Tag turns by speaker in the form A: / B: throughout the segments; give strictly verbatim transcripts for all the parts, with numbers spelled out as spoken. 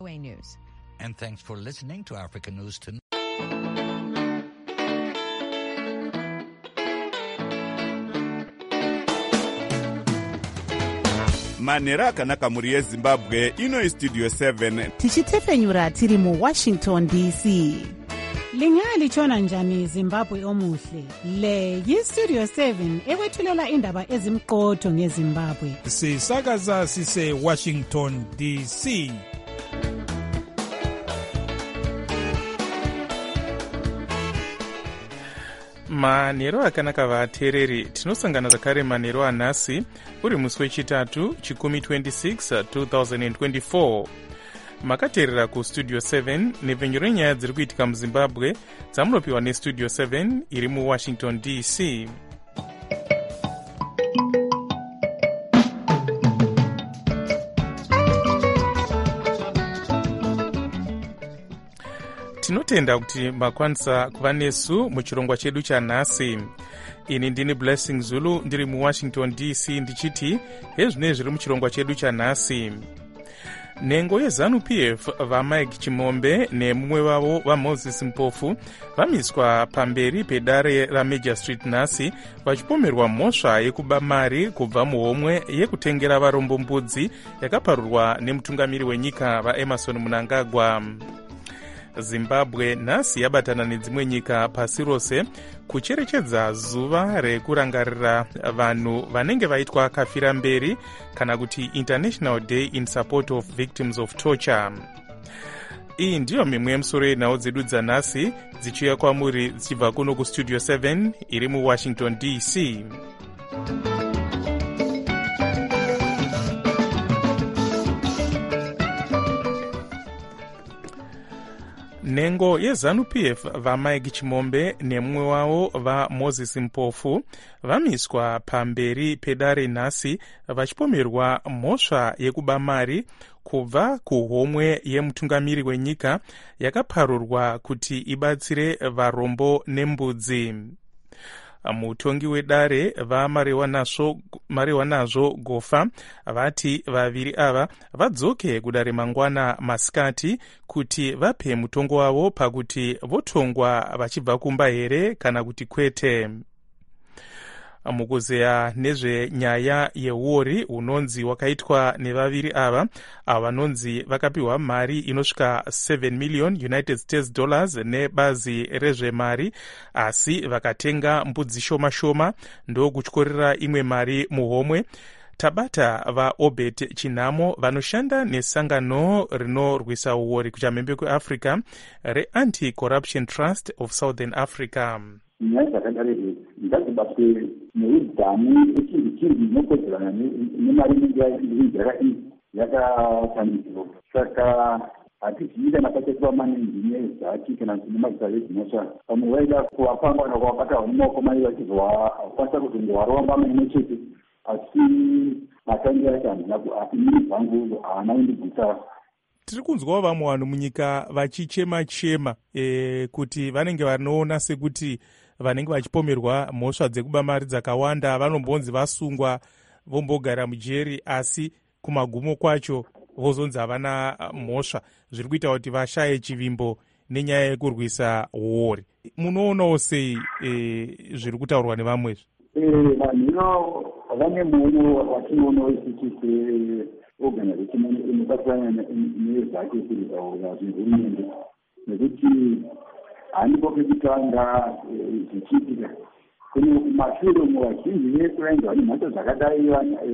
A: News.
B: And thanks for listening to Africa News Tonight.
C: manhero akanaka mhuri yezimbabwe. Ino istudio seven
D: tichitefenyura tiri muwashington D C. Lingalitshona njani Zimbabwe omuhle? Le yistudio seven ekwethulela indaba ezimqotho ngeZimbabwe.
E: Sisakaza sise Washington D C.
F: manhero akanaka vateereri, tinosangana zvakare manhero anhasi uri musi wechitatu chikumi twenty-six twenty twenty-four. makateerera kustudio seven nepfenyu renyaya dziri kuitika muzimbabwe dzamunopiwa nestudio seven iri muwashington D C. tinotenda kuti makwanisa kuva nesu muchirongwa chedu chanhasi. ini ndini Blessing Zulu ndiri muwashington D C ndichiti hezvinei zviri muchirongwa chedu chanhasi. nhengo yeZANU P F vaMike Chimombe nemumwe wavo vaMoses Mpofu vamiswa pamberi pedare raMajor Street nhasi vachipomerwa mhosva yekuba mari kubva muhomwe yekutengera varombo mbudzi yakaparurwa nemutungamiri wenyika vaEmerson Mnangagwa. Zimbabwe nhasi yabatana nedzimwe nyika pasi rose kucherechedza zuva rekurangarira vanhu vanenge vaitwa kafira mberi kana kuti International Day in Support of Victims of Torture. iyi ndiyo mimwe yemusoro yenhau dzedu dzanhasi dzichiuya kwamuri dzichibva kuno kustudio seven iri muwashington D C. nhengo yeZANU P F vaMike Chimombe nemumwe wavo vaMoses Mpofu vamiswa pamberi pedare nhasi vachipomerwa mhosva yekuba mari kubva kuhomwe yemutungamiri wenyika yakaparurwa kuti ibatsire varombo nembudzi. mutongi wedare vaMariwanazvo Gofa vati vaviri ava vadzoke kudare mangwana masikati kuti vape mutongo wavo pakuti votongwa vachibva kumba here kana kuti kwete. mukuzeya nezvenyaya yeuori unonzi wakaitwa nevaviri ava ava vanonzi vakapiwa mari inosvika seven million United States dollars nebazi rezvemari asi vakatenga mbudzi shoma shoma ndokutyorera imwe mari muhomwe. tabata vaObet Chinamo vanoshanda nesangano rinorwisa uori kuchamhembe kweAfrica reAnti-Corruption Trust of Southern Africa.
G: nyaya dzakadaro ngadzibatwe neudzamu echinhu chinhu inokodzerana nemari inenge yakatanidzwa. saka hatizivi kana pachaiva maningi nezaki kana kuti nemazita ezvinosva vamwe vaida kuvapamba kana kuvabata mumaoko mai vachizokwanisa kuzongovaromba maimwe chete asi matangi acho hatimiri dzangu haana kundigutsa.
E: tiri kunzwawo vamwe vanhu munyika vachichema chema e, kuti vanenge vanoona sekuti vanenge vachipomerwa mhosva dzekuba mari dzakawanda vanombonzi vasungwa vombogara mujeri asi kumagumo kwacho vozonzi havana mhosva, zviri kuita kuti vashaye chivimbo nenyaya yekurwisa uori. munoonawo sei e, zviri kutaurwa nevamwezvi?
G: vanhu vane muono watinoona wekuti organization inobatsirana nezake kuritaura zvehurumende nekuti handipo pekutanga zvichiitika. kune mashure muvazhinji vesu vainge vane mhatso zvakadai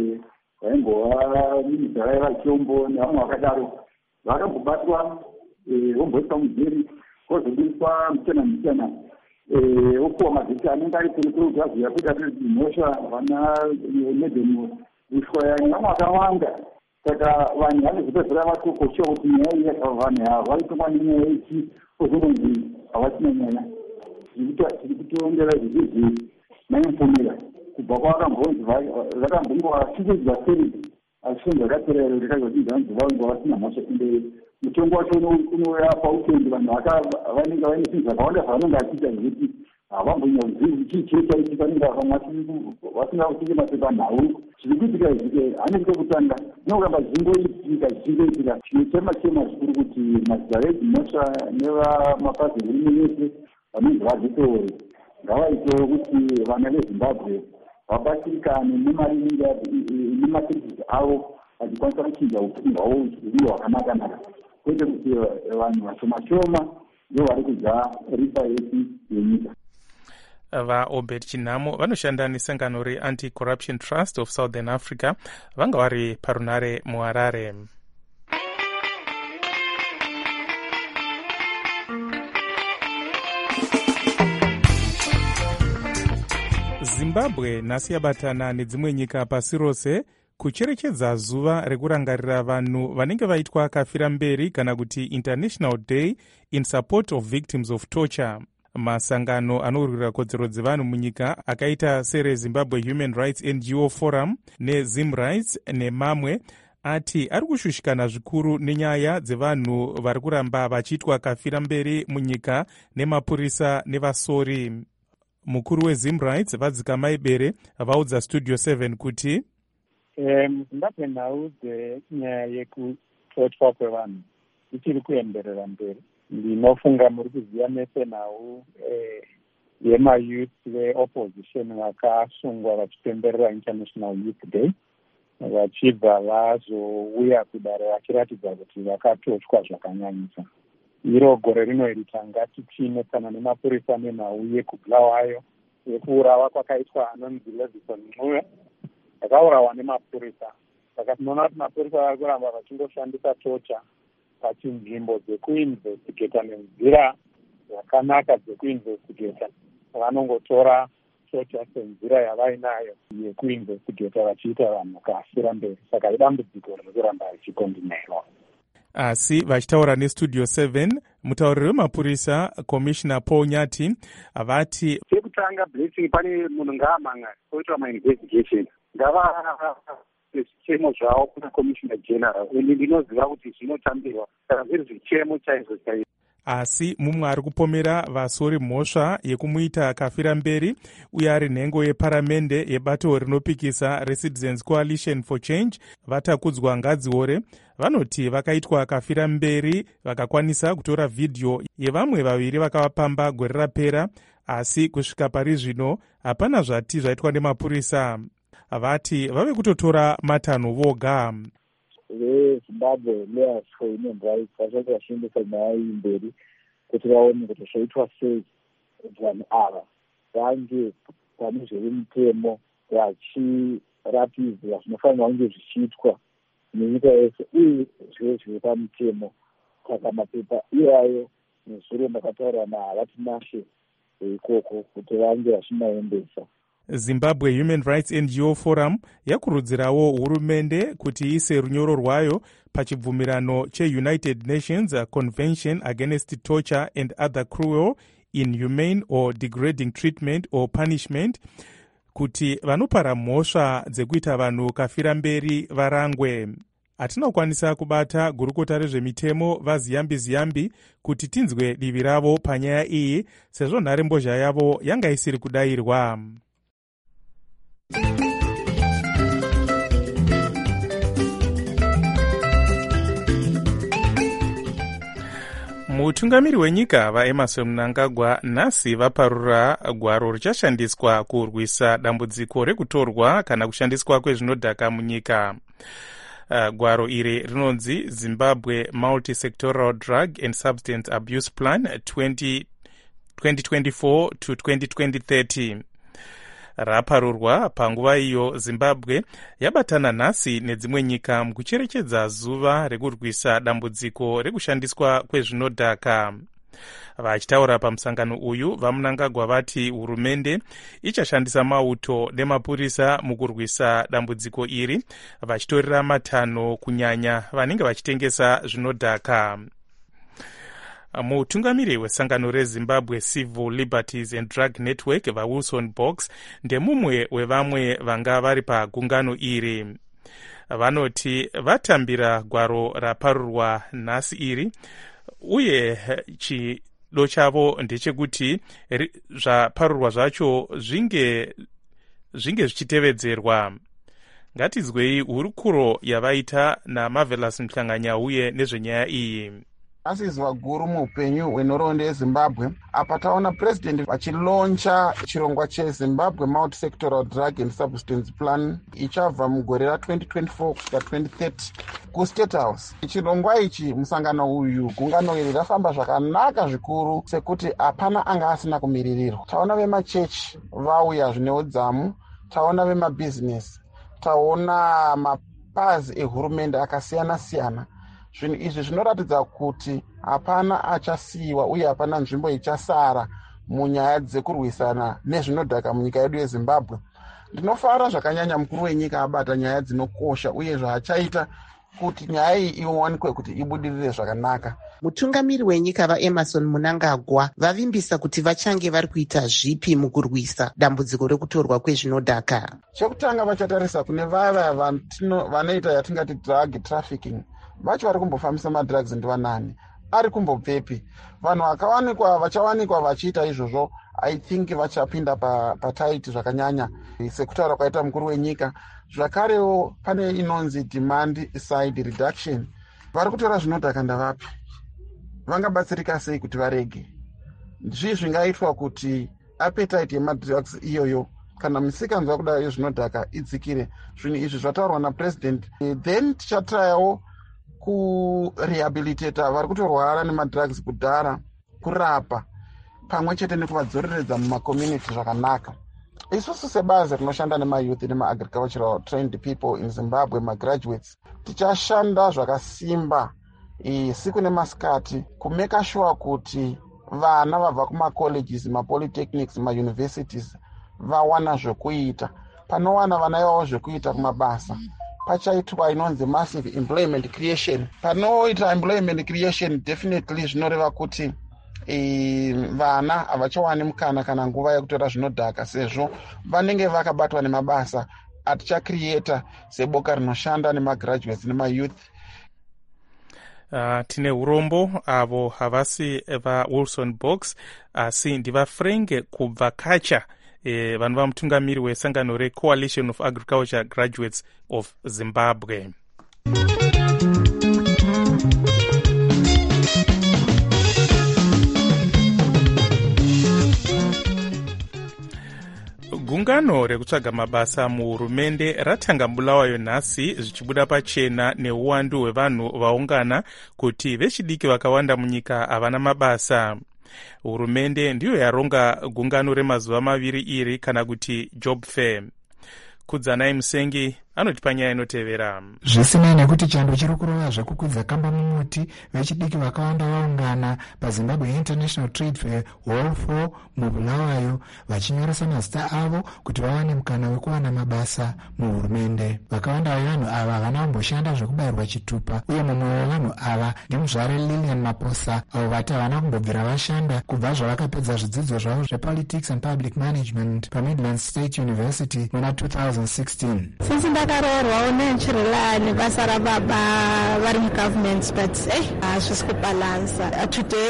G: vaingova minista vaiva chombo nevamwe vakadaro vakambobatwa vomboiswa mujeri vozobudiswa muchena muchena vopuwa mazita anenge ari kurikurudzwa zviya kuita kuti mhosva vana medhemu ushwayani vamwe vakawanda. saka vanhu vanozopedzera vatokoshiwa kuti nyaya iyi vanhu ava vaitongwa nenyaya ichi ozononzi havasina nyaya. zviri kutondera zvizizi naimfumira kubva kwavakambonzi vakambongova serisi asi funzo rakaperera rikazodinza vanzi vainge vasina mhosva inde mutongo wacho unouya pautendi vanhu vanenge vaine zvinhu zvakawanda zvavanenge achiita zvekuti havambonyauzii chii chii chaitika ninga vasina kusike mapepa nhau zviri kuitika izike hanenge kutanga zvinoramba zvingoitika zvingoitika chinochema chema zvikuru kuti mazita edzimosva nevamapazi ehurumende vanonzi vazvitori ngavaitewo kuti vana vezimbabwe vabatsirikane nemari inenge nemaserivisi avo vachikwanisa kuchinja upenyu hwavo huve hwakanaka-naka kwete kuti vanhu vashoma shoma ndo vari kudya ripa yesi yenyika.
F: vaobed chinhamo vanoshanda nesangano reanti-corruption trust of southern africa vanga vari parunare muharare. zimbabwe nhasi yabatana nedzimwe nyika pasi rose kucherechedza zuva rekurangarira vanhu vanenge vaitwa kafira mberi kana kuti international day in support of victims of torture. masangano anorwira kodzero dzevanhu munyika akaita serezimbabwe human rights N G O forum nezim rights nemamwe ati ari kushushikana zvikuru nenyaya dzevanhu vari kuramba vachiitwa kafira mberi munyika nemapurisa nevasori. mukuru wezim rights vadzikamai bere vaudza studio seven kuti
A: muzimbabwe nhau dzenyaya yekutotwa kwevanhu ichiri kuenderera mberi. ndinofunga muri kuziva mese nhau yemayouth veopposition vakasungwa vachipemberera international youth day vachibva vazouya kudare vachiratidza kuti vakatotwa zvakanyanyisa. iro gore rino iri tanga tichine kana nemapurisa nenhau yekubulawayo yekuurawa kwakaitwa anonzi Levison Mncube akaurawa nemapurisa. saka tinoona kuti mapurisa vari kuramba vachingoshandisa tocha pachinzvimbo dzekuinvestigeta nenzira dzakanaka dzekuinvestigeta. vanongotora tocha senzira yavainayo yekuinvestigeta vachiita vanhu kafira mberi. saka idambudziko riri kuramba richikondinerwa.
F: asi vachitaura nestudio seven mutauriri wemapurisa commissioner Paul Nyati vati
H: chekutanga blessing pane munhu ngaamanga oitwa mainvestigation ngava zvichemo zvavo kuna commissioner general ende ndinoziva kuti zvinotambirwa kana zviri zvichemo chaizvo chaizvo.
F: asi mumwe ari kupomera vasori mhosva yekumuita kafira mberi uye ari nhengo yeparamende yebato rinopikisa reCitizens Coalition for Change vatakudzwa ngadziore vanoti vakaitwa kafira mberi vakakwanisa kutora vhidhiyo yevamwe vaviri vakavapamba gore rapera asi kusvika pari zvino hapana zvati zvaitwa nemapurisa. vati vave kutotora matanho voga.
A: vezimbabwe lawyers for human rights vachati vachindisa nyaya iyi mberi kuti vaone kuti zvaitwa sei vanhu ava vange pane zvemitemo vachiratidzwa zvinofanirwa kunge zvichiitwa nenyika yese uye zvive zviri pamutemo. saka mapepa iwayo nezuro ndakataura nahavati nashe ikoko kuti vange vachimaendesa.
F: Zimbabwe Human Rights N G O Forum yakurudzirawo hurumende kuti iise runyoro rwayo pachibvumirano che-United Nations Convention Against Torture and Other Cruel, Inhumane or Degrading Treatment or Punishment kuti vanopara mhosva dzekuita vanhu kafira mberi varangwe. hatina kukwanisa kubata gurukota rezvemitemo vaziyambi ziyambi kuti tinzwe divi ravo panyaya iyi sezvo nharembozha yavo yanga isiri kudayirwa. mutungamiri wenyika vaemerson mnangagwa nhasi vaparura gwaro richashandiswa kurwisa dambudziko rekutorwa kana kushandiswa kwezvinodhaka munyika. Uh, gwaro iri rinonzi Zimbabwe Multi-Sectoral Drug and Substance Abuse Plan twenty twenty-four to twenty thirty. raparurwa panguva iyo Zimbabwe yabatana nhasi nedzimwe nyika mukucherechedza zuva rekurwisa dambudziko rekushandiswa kwezvinodhaka. vachitaura pamusangano uyu vamunangagwa vati hurumende ichashandisa mauto nemapurisa mukurwisa dambudziko iri vachitorera matanho kunyanya vanenge vachitengesa zvinodhaka. mutungamiri wesangano rezimbabwe Civil Liberties and Drug Network vaWilson Box ndemumwe wevamwe vanga vari pagungano iri. vanoti vatambira gwaro raparurwa nhasi iri uye chi chido chavo ndechekuti zvaparurwa zvacho zvinge zvinge zvichitevedzerwa. Ngatizwei hurukuro yavaita naMarvelous Mhlanganyauye nezvenyaya iyi.
I: Asizwa guru muupenyu hwenhoroondo yeZimbabwe apa taona president vachiloncha chirongwa cheZimbabwe multi-sectoral drug and substance plan ichabva mugore ra twenty twenty-four kusvika twenty thirty kuState House. Chirongwa ichi musangano uyu gungano iri rafamba zvakanaka zvikuru sekuti hapana anga asina kumiririrwa. Taona vemachechi vauya zvine udzamu, taona vemabhizinesi, taona mapazi ehurumende akasiyana siyana. Zvinhu izvi zvinoratidza kuti hapana achasiyiwa uye hapana nzvimbo ichasara munyaya dzekurwisana nezvinodhaka munyika yedu yeZimbabwe. Ndinofara zvakanyanya mukuru wenyika abata nyaya dzinokosha uye zvaachaita kuti nyaya iyi iwanikwe kuti ibudirire zvakanaka.
J: Mutungamiri wenyika vaEmmerson Mnangagwa vavimbisa kuti vachange vari kuita zvipi mukurwisa dambudziko rekutorwa kwezvinodhaka.
I: Chekutanga vachatarisa kune vaya vanoita yatingati drug trafficking. Vacho vari kumbofambisa madrugs ndivanani, ari kumbobvepi? Vanhu vakawanikwa vachawanikwa vachiita izvozvo, I think vachapinda pataiti zvakanyanya sekutaura kwaita mukuru wenyika. Zvakarewo pane inonzi demand side reduction. Vari kutora zvinodhaka ndavapi? Vangabatsirika sei kuti varege? Zvii zvingaitwa kuti appetite yemadrugs iyoyo kana misikanzwa kudai yezvinodhaka idzikire? Zvinhu izvi zvataurwa napresident. Then tichatrayawo kurehabilitata vari kutorwara nemadrugs kudhara, kurapa pamwe chete nekuvadzoreredza mumakommunity zvakanaka. Isusu sebazi rinoshanda nemayouth nemaagricultural trained people in Zimbabwe, magraduates, tichashanda zvakasimba siku nemasikati kumeka sure kuti vana vabva kumacolleges, mapolytechnics, mauniversities vawana zvekuita. Panowana vana ivavo zvekuita kumabasa pachaitwa inonzi massive employment creation. Panoita employment creation definitely zvinoreva kuti e, vana havachawani mukana kana nguva yekutora zvinodhaka sezvo vanenge vakabatwa nemabasa atichacreata seboka rinoshanda nemagraduates nemayouth.
F: Uh, tine urombo avo havasi vaWilson Box asi ndivafrenge kubva kacha Eh, vanhu vamutungamiri wesangano reCoalition of Agriculture Graduates of Zimbabwe. Gungano rekutsvaga mabasa muhurumende ratanga Bulawayo nhasi zvichibuda pachena neuwandu hwevanhu vaungana kuti vechidiki vakawanda munyika havana mabasa. Hurumende ndiyo yaronga gungano remazuva maviri iri kana kuti job fair. Kudzanai Musengi anoti panyaya inotevera.
K: Zvisinei nekuti chando chiri kurova zvekukudza kamba mumuti, vechidiki vakawanda vaungana paZimbabwe International Trade Fair Hall four muBulawayo vachinyoresa mazita avo kuti vawane mukana wekuwana mabasa muhurumende. Vakawanda vevanhu ava havana kumboshanda zvekubayirwa chitupa uye mumwe wevanhu ava ndimuzvare Lilian Maposa avo vati havana kumbobvira vashanda kubva zvavakapedza zvidzidzo zvavo zvepolitics and public management paMidlands State University muna two thousand sixteen.
L: Since ndakaroorwawo nenchirelani basa rababa vari mugovernment but eh hazvisi kubalansa. Today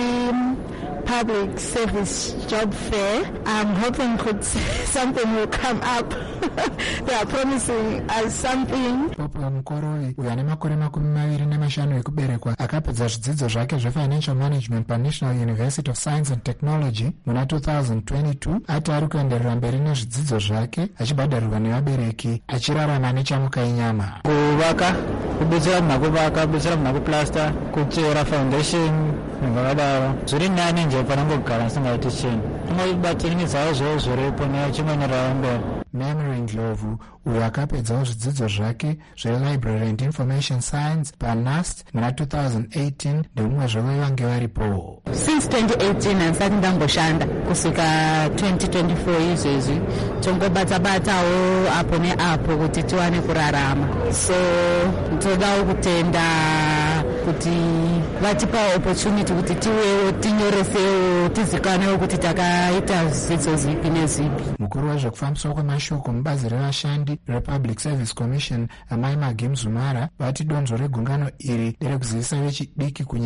L: in public service job fair, I'm hoping could something will come up. They are promising us something.
K: Popo Mukorovi uyo ane makore makumi maviri nemashanu ekuberekwa akapedza zvidzidzo zvake zvefinancial management paNational University of Science and Technology muna two thousand twenty-two ati ari kuenderera mberi nezvidzidzo zvake achibhadharirwa nevabereki achirarama nechamukainyama.
M: Kuvaka, kubetsera munhu kuvaka, kubetsera munhu kuplasta, kuchera foundation zvakadaro zviri nani nje panangogara singaiti chinhu. Unobatinidzawo zvo zviripo nechimwenerawo mberi.
K: Memory Ndlovu uyo akapedzawo zvidzidzo zvake zvelibrary and information science paNUST muna two thousand eighteen ndomumwe zvove vange varipo.
L: Since twenty eighteen handisati ndamboshanda kusvika twenty twenty-four izvezvi tongobata-batawo apo neapo kuti tiwane kurarama. So todawo kutenda kuti vatipa opportunity kuti tiwewo tinyoresewo tizikanewo kuti takaita zvidzidzo zipi nezipi.
K: Mukuru wezvekufambiswa kwemashoko mubazi revashandi rePublic Service Commission amai Magi Mzumara vati donzvo regungano iri nderekuzivisa vechidiki kunyanya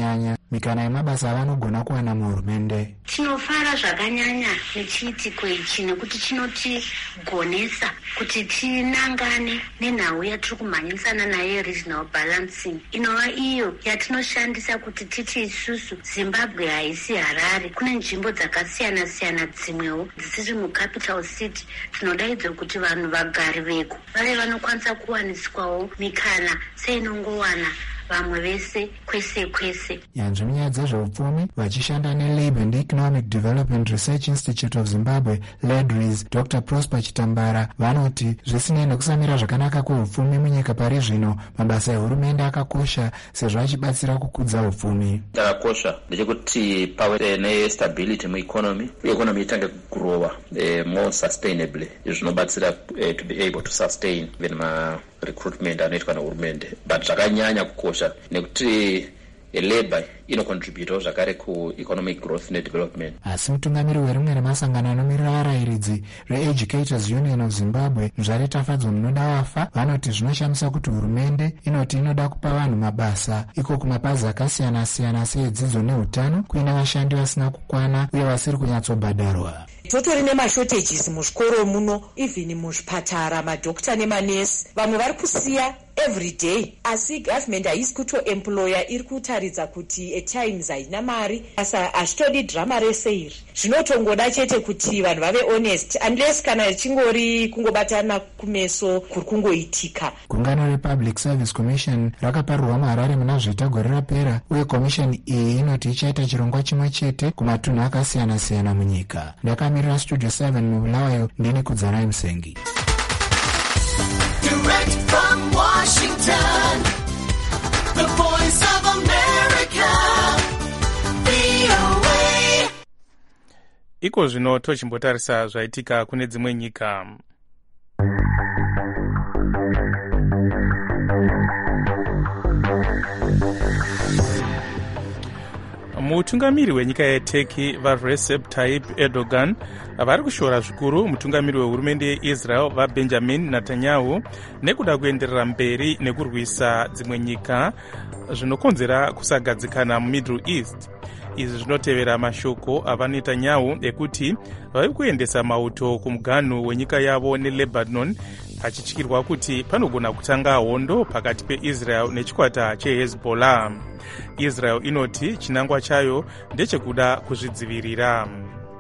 K: mikana yemabasa avanogona kuwana muhurumende.
N: Tinofara zvakanyanya nechiitiko ichi nekuti chinotigonesa kuti tinangane nenhau yatiri kumhanyisana nayo regional balancing, inova iyo yatinoshandisa kuti titi isusu Zimbabwe haisi Harare. Kune nzvimbo dzakasiyana siyana dzimwewo dzisiri mucapital city. Tinodaidzwa kuti vanhu vagari veko vave vanokwanisa kuwaniswawo mikana seinongowana vamwe vese kwese kwese.
K: Yanzvi munyaya dzezveupfumi vachishanda neLabour and Economic Development Research Institute of Zimbabwe LADRIS, Doctor Prosper Chitambara vanoti zvisinei nekusamira zvakanaka kweupfumi munyika pari zvino, mabasa ehurumende akakosha sezvo achibatsira kukudza upfumi.
O: Chakakosha ndechekuti pave nestability mueconomy, economy itange kugrowa eh, more sustainably, zvinobatsira eh, to be able to sustain even ma recruitment anoitwa nehurumende. But zvakanyanya kukosha nekuti labor inocontribute zvakare kueconomic growth nedevelopment.
K: Asi mutungamiri werimwe remasangano anomirira varayiridzi reEducators Union of Zimbabwe, Mzvare Tafadzwa munoda wafa, vanoti zvinoshamisa kuti hurumende inoti inoda kupa vanhu mabasa iko kumapazi akasiyana siyana seedzidzo neutano kuina vashandi vasina kukwana uye vasiri kunyatsobhadharwa.
P: Totori nemashotages muzvikoro muno, even muzvipatara, madhokta nemanesi. Vamwe vari kusiya every day, asi government haisi kutoemploya, iri kutaridza kuti at times haina mari. Asa hazvitodi drama rese iri. Zvinotongoda chete kuti vanhu vave honest, unless kana chingori kungobatana kumeso kuri kungoitika.
K: Gungano rePublic Service Commission rakaparirwa muHarare muna zvita gore rapera, uye commission iyi inoti ichaita chirongwa chimwe chete kumatunhu akasiyana siyana munyika. Ndakamirira Studio seven mubulawayo, ndini Kudzanai Musengi.
Q: Direct from Washington, the voice of America, V O A.
F: Iko zvino tochimbotarisa zvaitika kune dzimwe nyika. Mutungamiri wenyika yeTurkey vaRecep Tayyip Erdogan vari kushora zvikuru mutungamiri wehurumende yeIsrael vaBenjamin Netanyahu nekuda kuenderera mberi nekurwisa dzimwe nyika zvinokonzera kusagadzikana muMiddle East. Izvi zvinotevera mashoko avaNetanyahu ekuti vari kuendesa mauto kumuganhu wenyika yavo neLebanon, pachityirwa kuti panogona kutanga hondo pakati peIsrael nechikwata cheHezbollah. Israel inoti chinangwa chayo ndechekuda kuzvidzivirira.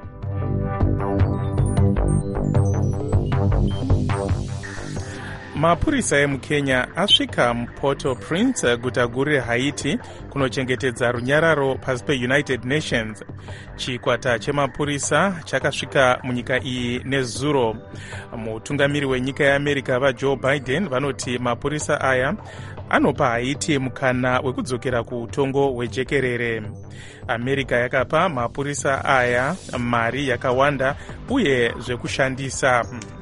F: Mapurisa emuKenya asvika muPort-au-Prince, guta guru reHaiti, kunochengetedza runyararo pasi peUnited Nations. Chikwata chemapurisa chakasvika munyika iyi nezuro. Mutungamiri wenyika yeAmerica vaJoe Biden vanoti mapurisa aya anopa Haiti mukana wekudzokera kuutongo hwejekerere. America yakapa mapurisa aya mari yakawanda uye zvekushandisa.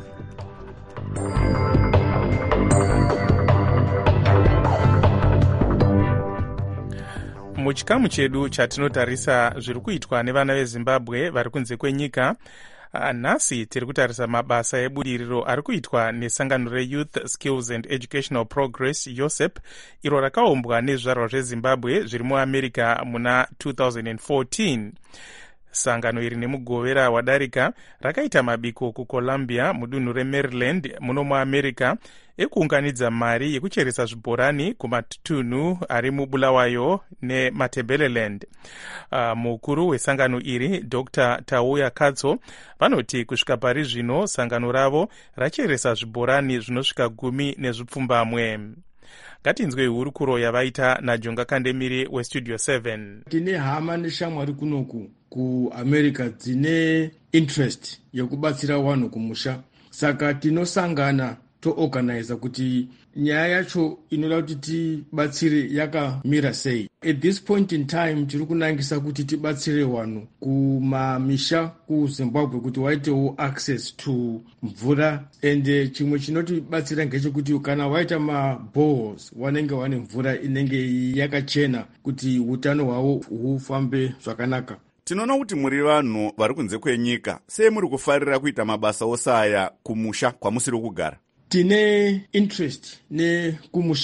F: Muchikamu chedu chatinotarisa zviri kuitwa nevana veZimbabwe vari kunze kwenyika, nhasi tiri kutarisa mabasa ebudiriro ari kuitwa nesangano reYouth Skills and Educational Progress YOSEP, iro rakaumbwa nezvizvarwa zveZimbabwe zviri muAmerica muna two thousand fourteen. Sangano iri nemugovera wadarika rakaita mabiko kuColumbia mudunhu reMaryland muno muAmerica ekuunganidza mari yekucheresa zvibhorani kumatunhu ari mubulawayo neMatabeleland. Uh, mukuru wesangano iri Doctor Tauya Katso vanoti kusvika pari zvino sangano ravo racheresa zvibhorani zvinosvika gumi nezvipfumbamwe. Ngatinzwe hurukuro yavaita naJonga Kandemiri weStudio seven.
R: Tine hama neshamwari kunoku kuAmerica dzine interest yekubatsira vanhu kumusha, saka tinosangana toorganiza kuti nyaya yacho inoda kuti tibatsire yakamira sei. At this point in time tiri kunangisa kuti tibatsire vanhu kumamisha kuZimbabwe kuti waitewo access to mvura, ende chimwe chinotibatsira ngechekuti kana waita maboreholes wanenge wane mvura inenge yakachena kuti utano hwavo hufambe zvakanaka.
C: Tinoona kuti muri vanhu vari kunze kwenyika, sei muri kufarira kuita mabasa osaya kumusha kwamusiri kugara?
R: Tine interest nekumusha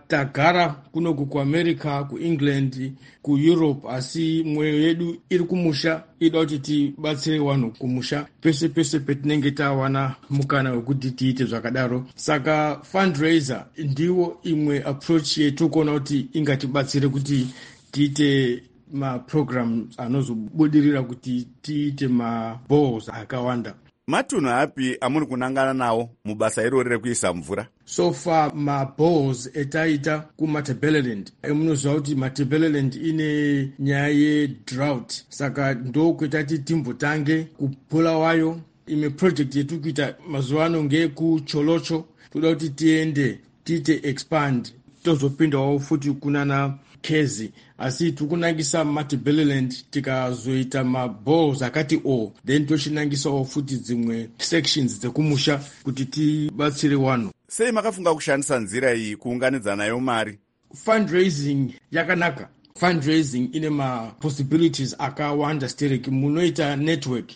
R: tagara kunoku kuamerica, kuengland, kueurope, asi mwoyo yedu iri kumusha, ida kuti tibatsire vanhu kumusha pese pese petinenge tawana mukana wekuti tiite zvakadaro. Saka fundraiser ndiwo imwe approach yetu kuona kuti ingatibatsire kuti tiite maprograms anozobudirira kuti tiite maballs akawanda.
C: Matunhu api amuri kunangana nawo mubasa irori rekuisa mvura?
R: So far maballs etaita kumatabeleland, emunoziva kuti matabeleland ine nyaya yedrought, saka ndokwetati timbotange kupula wayo. Imwe project yetu kuita mazuva ano ngeyekucholocho, toda kuti tiende tiite expand tozopindawo futi kunana Kezi, asi tikunangisa matabeleland tikazoita maballs akati o, then toshinangisawo futi dzimwe sections dzekumusha kuti tibatsire vanhu.
C: Sei makafunga kushandisa nzira iyi kuunganidza nayo mari?
R: Fundraising yakanaka. Fundraising ine ma possibilities akawanda stereki. Munoita network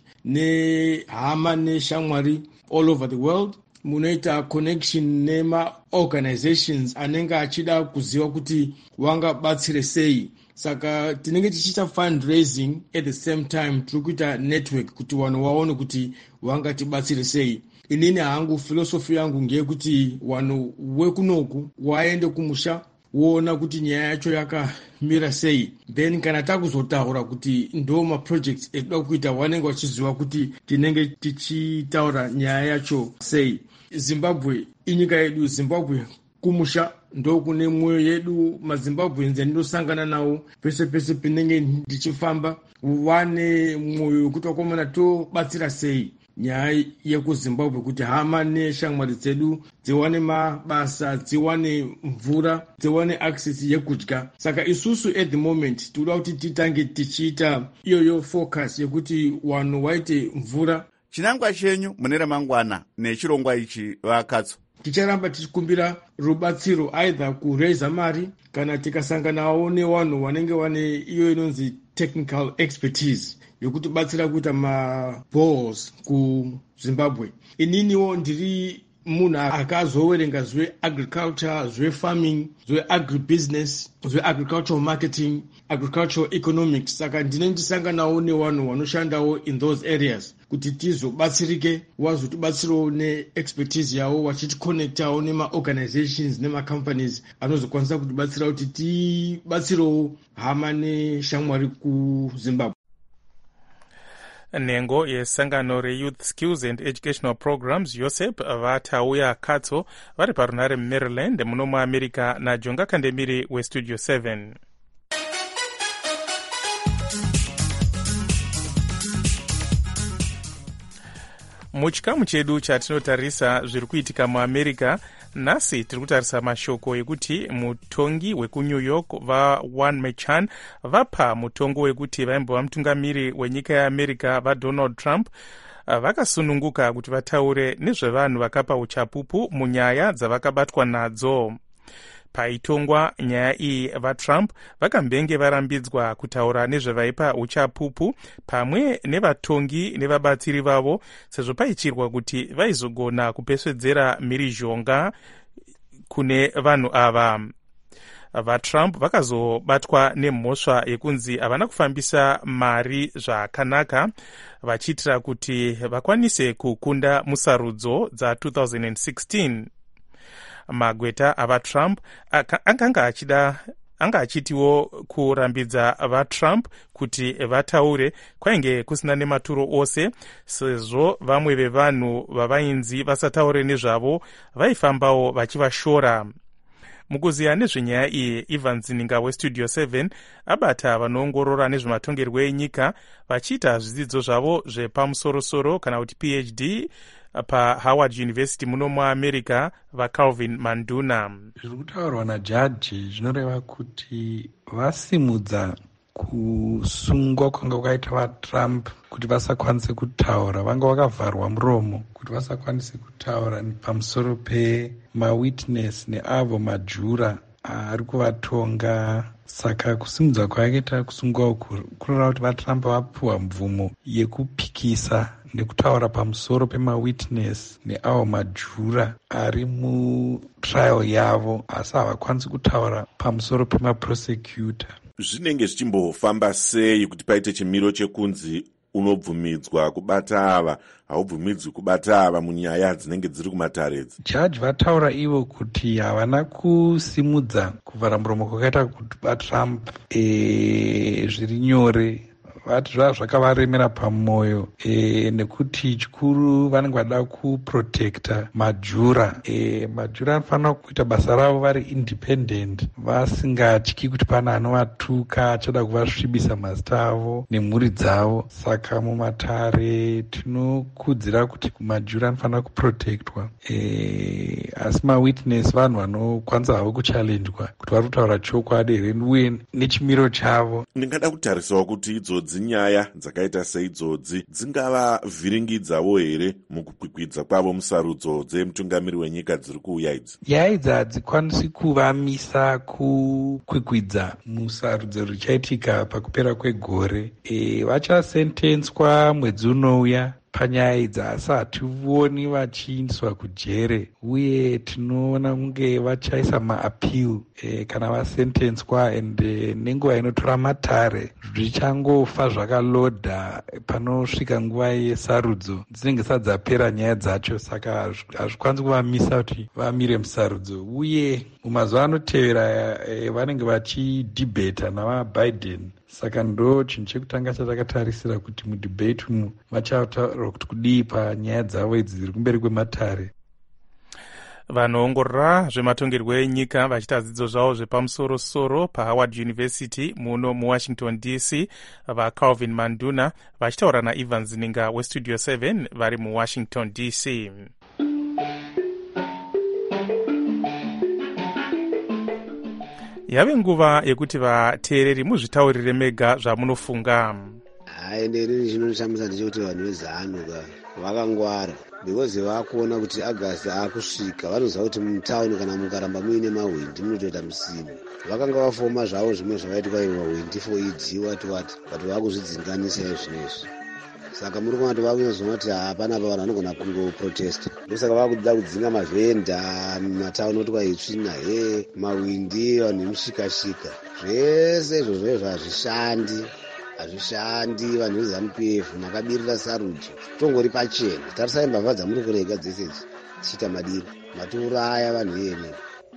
R: nehama neshamwari all over the world. Munoita connection nema organizations anenge achida kuziva kuti wangabatsire sei. Saka tinenge tichiita fundraising at the same time tiri kuita network kuti vanhu vaone kuti wangatibatsire sei. Inini hangu filosofi yangu ngeyekuti vanhu wekunoku waende kumusha woona kuti nyaya yacho yakamira sei, then kana takuzotaura kuti ndo maprojects ekuda kuita vanenge vachiziva kuti tinenge tichitaura nyaya yacho sei. Zimbabwe inyika yedu, Zimbabwe kumusha ndo kune mwoyo yedu. maZimbabweans ndosangana nawo pese pese pinenge ndichifamba, vane mwoyo wekuti wakomana tobatsira sei nyaya yekuzimbabwe kuti hama neshamwari dzedu dziwane mabasa, dziwane mvura, dziwane access yekudya. Saka isusu at the moment tinoda kuti titange tichiita iyoyo focus yekuti vanhu waite mvura.
C: Chinangwa chenyu mune ramangwana nechirongwa ichi vakatso?
R: Ticharamba tichikumbira rubatsiro either kuraisa mari kana tikasanganawo nevanhu vanenge vane iyo inonzi technical expertise yokuti batsira kuita maballs kuZimbabwe. Ininiwo ndiri munhu akazowerenga zveagriculture, zvefarming, zveagribusiness, zveagricultural marketing, agricultural economics. Saka ndine ndisanganawo nevanhu vanoshandawo in those areas kuti tizobatsirike, vazotibatsirawo neexpertise yavo vachitikonektawo nemaorganizations nemacompanies anozokwanisa kutibatsira kuti tibatsirewo hama neshamwari kuZimbabwe.
F: Nhengo yesangano reYouth Skills and Educational Programs Joseph vatauya katso vari parunare muMaryland muno muAmerica naJonga Kandemiri weStudio seven. Muchikamu chedu chatinotarisa zviri kuitika muAmerica, nhasi tiri kutarisa mashoko ekuti mutongi wekuNew York vaJuan Merchan vapa mutongo wekuti vaimbova mutungamiri wenyika yeAmerica vaDonald Trump vakasununguka kuti vataure nezvevanhu vakapa uchapupu munyaya dzavakabatwa nadzo. Paitongwa nyaya iyi vaTrump vakambenge varambidzwa kutaura nezvevaipa uchapupu pamwe nevatongi nevabatsiri vavo, sezvo paichirwa kuti vaizogona kupesvedzera mhirizhonga kune vanhu ava. VaTrump vakazobatwa nemhosva yekunzi havana kufambisa mari zvakanaka, vachiitira kuti vakwanise kukunda musarudzo dza-twenty sixteen. Magweta avaTrump akanga achida anga achitiwo kurambidza vaTrump kuti vataure kwainge kusina nematuro ose, sezvo vamwe vevanhu vavainzi vasataure nezvavo vaifambawo vachivashora. Mukuziya nezvenyaya iyi, Ivan Zininga weStudio seven abata vanoongorora nezvematongerwo enyika vachiita zvidzidzo zvavo zvepamusorosoro kana kuti P H D paHoward University muno muAmerica vaCalvin Manduna.
S: Zviri kutaurwa najaji zvinoreva kuti vasimudza kusungwa kwanga kwakaita vaTrump kuti vasakwanise kutaura, vanga vakavharwa muromo kuti vasakwanise kutaura pamusoro pemawitness neavo majura ari kuvatonga. Saka kusimudza kwakaita kusungwa uku kurora kuti vaTrump vapiwa mvumo yekupikisa nekutaura pamusoro pemawitness neavo majura ari mutrial yavo, asi havakwanisi kutaura pamusoro pemaprosecutor.
T: Zvinenge zvichimbofamba sei kuti paite chimiro chekunzi unobvumidzwa kubata ava haubvumidzwi kubata ava munyaya dzinenge dziri kumataredzi?
S: Jaji vataura ivo kuti havana kusimudza kuvhara muromo kwakaita kuti vaTrump e, zviri nyore. Vati zvava zvakavaremera pamwoyo e, nekuti chikuru vanenge vada kuprotecta majura. E, majura anofanira kuita basa ravo vari independent, vasingatyi kuti pana anovatuka achada kuvasvibisa mazita avo nemhuri dzavo. Saka mumatare tinokudzira kuti majura anofanira kuprotectwa, e, asi mawitness vanhu vanokwanisa havo kuchallenjwa kuti vari kutaura chokwadi here uye nechimiro chavo.
T: Ndingada kutarisawo kuti idzodzi nyaya dzakaita seidzodzi dzingava vhiringidzawo here mukukwikwidza kwavo musarudzo dzemutungamiri wenyika dziri kuuya idzi?
S: Nyaya idzi hadzikwanisi kuvamisa kukwikwidza musarudzo richaitika pakupera kwegore. E, vachasentenswa mwedzi unouya panyaya idzi, asi hationi vachiindiswa kujere, uye tinoona kunge vachaisa maappeal e, kana vasentenswa, ende nenguva inotora matare zvichangofa zvakalodha panosvika nguva yesarudzo dzinenge zisati dzapera nyaya dzacho. Saka hazvikwanisi kuvamisa kuti vamire musarudzo, uye mumazuva anotevera e, vanenge vachidhibheta navabiden. Saka ndo chinhu chekutanga chatakatarisira kuti mudhibheti umu vachataura kuti kudii panyaya dzavo idzi dziri kumberi kwematare.
F: Vanoongorora zvematongerwo enyika vachiita dzidzo zvavo zvepamusoro-soro paHoward University muno muwashington D C vaCalvin Manduna vachitaura naIvan Zininga westudio seven vari muwashington D C. Yave nguva yekuti vateereri muzvitaurire mega zvamunofunga.
U: Hai, ndiri zvinondishamisa ndechekuti vanhu vezanuka vakangwara, because vakuona kuti August aakusvika, vanoziva kuti mutauni kana mukaramba muine mahwindi munotoita musini. Vakanga vafoma zvavo zvimwe zvavaitwa ivo mahwindi for idziwa tiwati, but vakuzvidzinganisa izvinezvi. Saka muri kuona kuti vakunyazoona kuti hapana pa vanhu vanogona kungoprotesta. Ndosaka vakuda kudzinga mavhenda mumatauni kuti kwaitsvina he mahwindi vanhu vemushikashika. Zvese izvozvo izvo hazvishandi, hazvishandi. Vanhu veZANU P F makabirira sarudzo, tongori pachena. Tarisai mbavha dzamuri kurega dzese idzi tichiita madiro, matiuraya vanhu iyeni.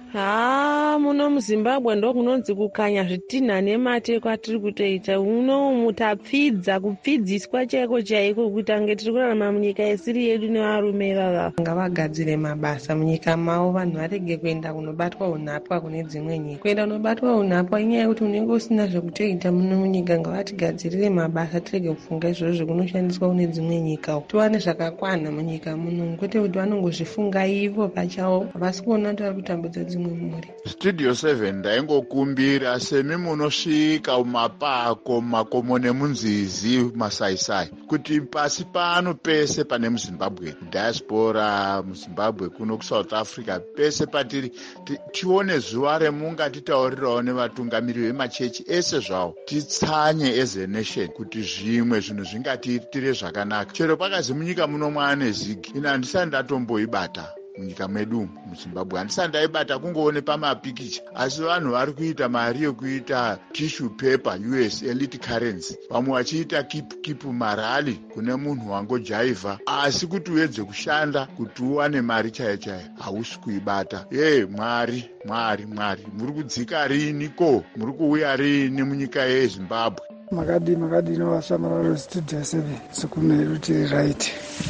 V: Ha, muno muZimbabwe ndo kunonzi kukanya zvitinha nemate kwatiri kutoita. Uno mutapfidza kupfidziswa chaiko chaiko kuti ange tiri kurarama munyika yesiri yedu nevarume vava. Ngavagadzire mabasa munyika mavo, vanhu varege kuenda kunobatwa unhapwa kune dzimwe nyika. Kuenda kunobatwa unhapwa inyaya yekuti unenge usina zvekutoita muno munyika. Ngavatigadzirire mabasa, tirege kufunga izvozvo zvinoshandiswa kune dzimwe nyika. Tiwane zvakakwana munyika muno, kwete kuti vanongozvifunga ivo pachavo, havasi kuona kuti vari kutambudza dzimwe mhuri.
W: Studio seven ndaingokumbira semi munosvika mumapako makomo nemunzizi masaisai kuti pasi pano pese pane muZimbabwe diaspora muZimbabwe kuno kuSouth Africa pese patiri tione zuva remunga titaurirawo nevatungamiri vemachechi ese zvawo, titsanye as a nation kuti zvimwe zvinhu zvingatiitire zvakanaka. Chero pakazi munyika muno mwaane zigi, ina handisati ndatomboibata munyika medu muZimbabwe, handisati ndaibata kungoone pamapikicha, asi vanhu vari kuita mari yokuita tissue paper U S elite currency, vamwe vachiita keep keep marali kune munhu wangojaivha, asi kuti uedze kushanda kuti uwane mari chaiyo chaiyo hausi kuibata. Ye mwari mwari mwari, muri kudzika rini ko, muri kuuya rini munyika yeZimbabwe?
X: Makadi makadi no vasamararo studio seven sukune ruti right.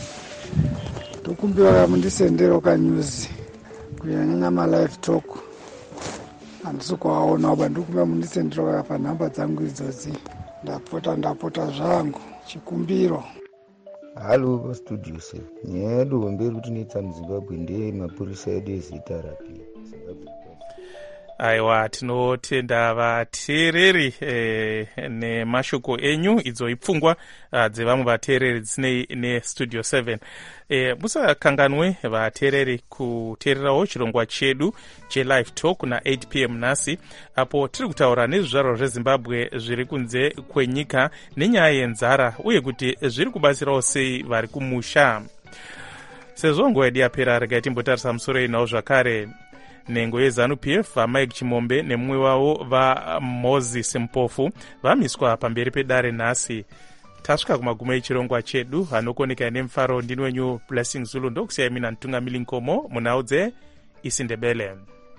X: Tokumbira mundisendero kanyuzi kunyanya ma live talk, handisi kuaona aba ndikumbira mundisendero pa namba dzangu idzodzi, ndapota ndapota zvangu chikumbiro.
Y: Halo studio se nyedo mberi kuti nitsa muZimbabwe ndeye mapurisa edu ezita rapi.
F: aiwa tinotenda vateereri eh, nemashoko enyu idzo ipfungwa uh, dzevamwe vateereri dzisinei nestudio seven. eh, musakanganwe vateereri kuteererawo chirongwa chedu chelive talk na eight p m nhasi, apo tiri kutaura nezvizvarwa zvezimbabwe zviri kunze kwenyika nenyaya yenzara uye kuti zviri kubatsirawo sei vari kumusha. sezvo nguva yedu yapera, regai timbotarisa musoro inawo zvakare. Nhengo yeZANU P F vaMike Chimombe nemumwe wavo vaMoses Mpofu vamiswa pamberi pedare nhasi. Tasvika kumagumo echirongwa chedu, anokoneka nemufaro. Ndini wenyu Blessing Zulu, ndokusiyai mina Ntungamili Nkomo munhau dzeIsiNdebele.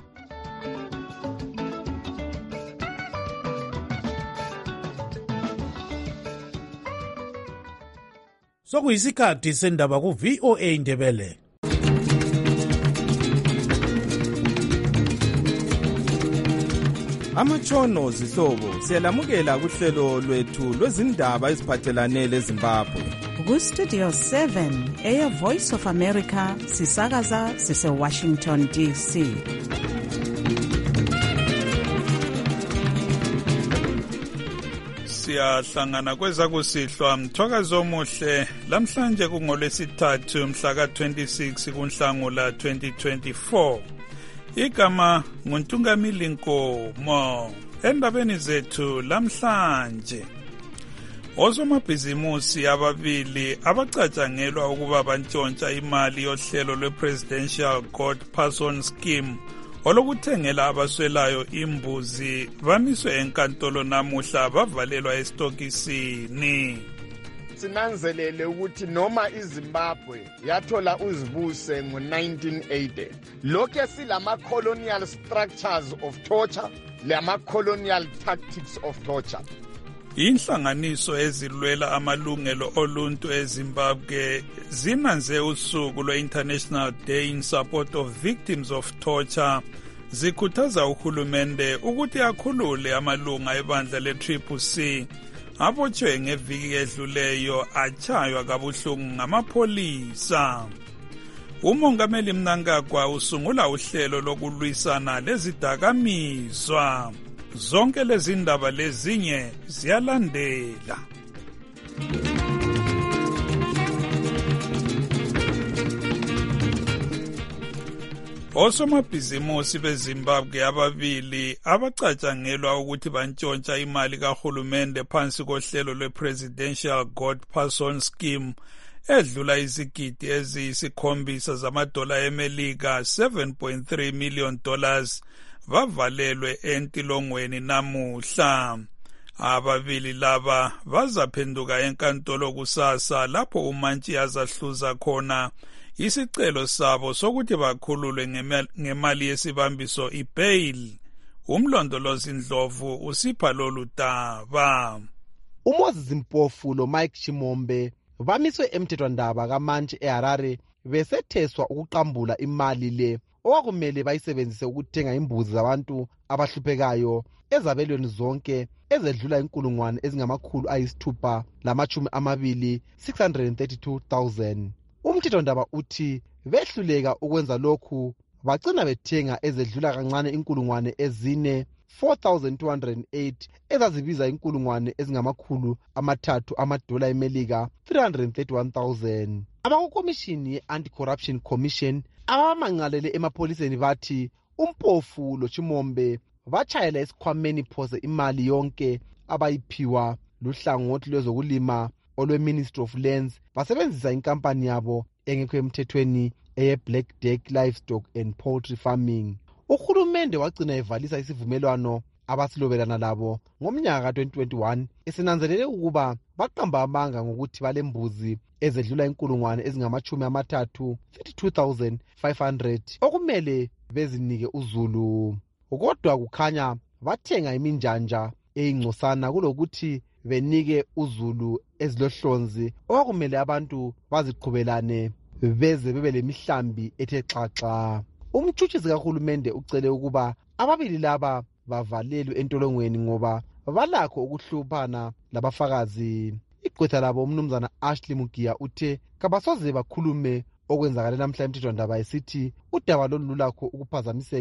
B: Sokuyisikhathi sendaba ku V O A Ndebele.
D: Amatshono zihlobo siyalamukela kuhlelo lwethu lwezindaba eziphathelane leZimbabwe.
E: Ku Studio seven eya Voice of America sisakaza sise Washington D C.
G: Siyahlangana kweza kusihlwa mthokazo omuhle lamhlanje kungolwesithathu mhla ka twenty-six kuNhlangula twenty twenty-four. Igama nguNtungamili Nkomo. Endabeni zethu lamhlanje, osomabhizimusi ababili abacatshangelwa ukuba bantshontsha imali yohlelo lwe-Presidential Goat Person Scheme olokuthengela abaswelayo imbuzi bamiswe enkantolo namuhla bavalelwa estokisini.
I: Sinanzelele ukuthi noma iZimbabwe yathola uzibuse ngo nineteen eighty, lokho silama colonial structures of torture, lama colonial tactics of torture.
G: Inhlanganiso ezilwela amalungelo oluntu eZimbabwe zinanze usuku lwe-International Day in Support of Victims of Torture, zikhuthaza uhulumende ukuthi akhulule amalunga ebandla le-Triple C abotshwe ngeviki edluleyo atshaywa kabuhlungu ngamapholisa. Umongameli Mnangagwa usungula uhlelo lokulwisana lezidakamizwa. Zonke lezi ndaba lezinye ziyalandela. Osomabhizimusi beZimbabwe ababili abacatshangelwa ukuthi bantshontsha imali kahulumende phansi kohlelo lwe-Presidential Goat Person Scheme edlula izigidi eziyisikhombisa zamadola eMelika seven point three million dollars bavalelwe entilongweni namuhla. Ababili laba bazaphenduka enkantolo kusasa lapho umantshi azahluza khona isicelo sabo sokuthi bakhululwe ngemali yesibambiso ibail. Umlondolozi Ndlovu usipha lolu daba.
H: uMoses Mpofu loMike Chimombe bamiswe emthethwandaba kamantshi eHarare besetheswa ukuqambula imali le okwakumele bayisebenzise ukuthenga imbuzi zabantu abahluphekayo ezabelweni zonke ezedlula inkulungwane ezingamakhulu ayisithupha lamachumi amabili six hundred thirty-two thousand. Umthethwandaba uthi behluleka ukwenza lokhu bagcina bethenga ezedlula kancane inkulungwane ezine four thousand two hundred eight ezazibiza inkulungwane ezingamakhulu amathathu amadola eMelika three hundred thirty-one thousand. Abakukomishini ye-Anti-Corruption Commission abamangalele emapholiseni bathi uMpofu loChimombe batshayela esikhwameni phose imali yonke abayiphiwa luhlangothi lwezokulima olwe-Ministry of Lands basebenzisa inkampani yabo engekho emthethweni eye-Black Duck Livestock and Poultry Farming. Uhulumende wagcina evalisa isivumelwano abasilobelana labo ngomnyaka ka twenty twenty-one esinanzelele ukuba baqamba amanga ngokuthi balembuzi ezedlula inkulungwane ezingamachumi amathathu thirty-two thousand five hundred okumele bezinike uZulu. Kodwa kukhanya bathenga iminjanja eyingcosana kulokuthi benike uZulu ezilohlonzi okwakumele abantu baziqhubelane beze bebe lemihlambi ethe xaxa. Umtshutshisi kahulumende ucele ukuba ababili laba bavalelwe entolongweni ngoba balakho ukuhluphana labafakazi. Igqwetha labo umnumzana Ashley Mugia uthe kabasoze bakhulume okwenzakale namhla emthethwandaba esithi udaba lolu lulakho ukuphazamiseka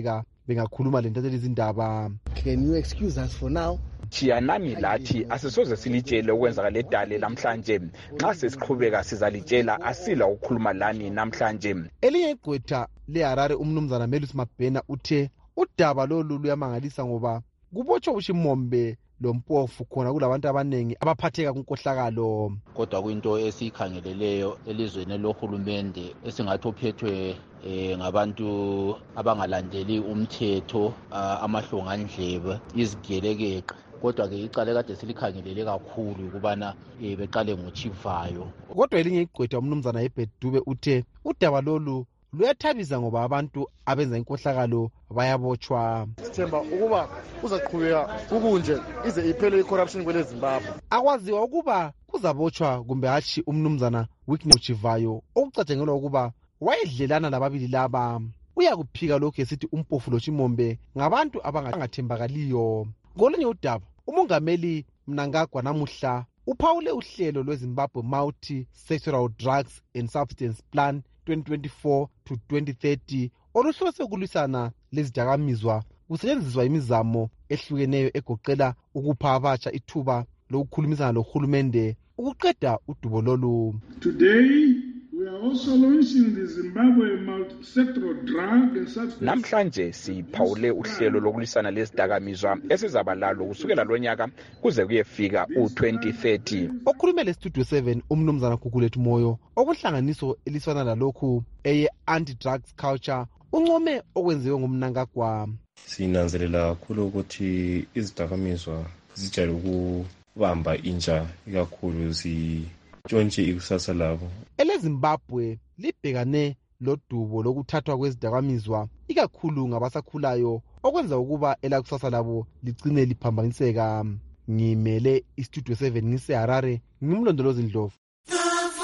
H: bengakhuluma lentathelisa izindaba.
A: Can you excuse us for now?
J: Chiyanani lathi asisoze silitshele okwenzakala edale namhlanje. Nxa sesiqhubeka sizalitshela asila ukukhuluma lani namhlanje.
H: Elinye igqwetha leHarare umnumzana Melis Mabhena uthe udaba lolu luyamangalisa ngoba kubotshwa uShimombe lompofu khona kulabantu abanengi abaphatheka kunkohlakalo.
L: Kodwa kuyinto esikhangeleleyo elizweni lohulumende esingathi ophethwe eh ngabantu abangalandeli umthetho amahlongandlebe izigelekeqe. Kodwa ke icala kade silikhangelele kakhulu ukubana beqale ngochivayo.
H: Kodwa elinye igqwetha umnumzana eBedube uthe udaba lolu luyathabiza ngoba abantu abenza inkohlakalo bayabotshwa.
A: Sithemba ukuba uzaqhubeka ukunje ize iphele icorruption kwele Zimbabwe.
H: Akwaziwa ukuba kuzabotshwa kumbe hatshi umnumzana Wycliffe Chivayo okucatshangelwa ukuba wayedlelana lababili laba. Uyakuphika lokho esithi umpofu loShimombe ngabantu abangathembakaliyo. Ngolunye udaba umongameli Mnangagwa namuhla uphawule uhlelo lweZimbabwe Multi Sectoral Drugs and Substance Plan twenty twenty-four to twenty thirty oluhlose ukulwisana lezidakamizwa kusetshenziswa imizamo ehlukeneyo egoqela ukupha abatsha ithuba lokukhulumisana lohulumende ukuqeda udubo lolu.
M: Today we are also launching the Zimbabwe multi-sectoral drug and substance.
J: Namhlanje siphawule uhlelo lokulwisana lezidakamizwa esizabalalo kusukela lonyaka kuze kuyefika u twenty thirty.
H: Okhulume le Studio seven umnumzana Gugulethu Moyo okuhlanganiso eliswana lalokhu eye anti-drugs culture uncome okwenziwe ngumNangagwa.
N: Sinanzelela kakhulu ukuthi izidakamizwa zijayele ukubamba intsha ikakhulu zitshontshe ikusasa labo.
H: EleZimbabwe libhekane lodubo lokuthathwa kwezidakamizwa ikakhulu ngabasakhulayo okwenza ukuba elakusasa labo ligcine liphambaniseka. Ngimele iStudio seven ngiseHarare ngimlondolozi Ndlovu.
Q: The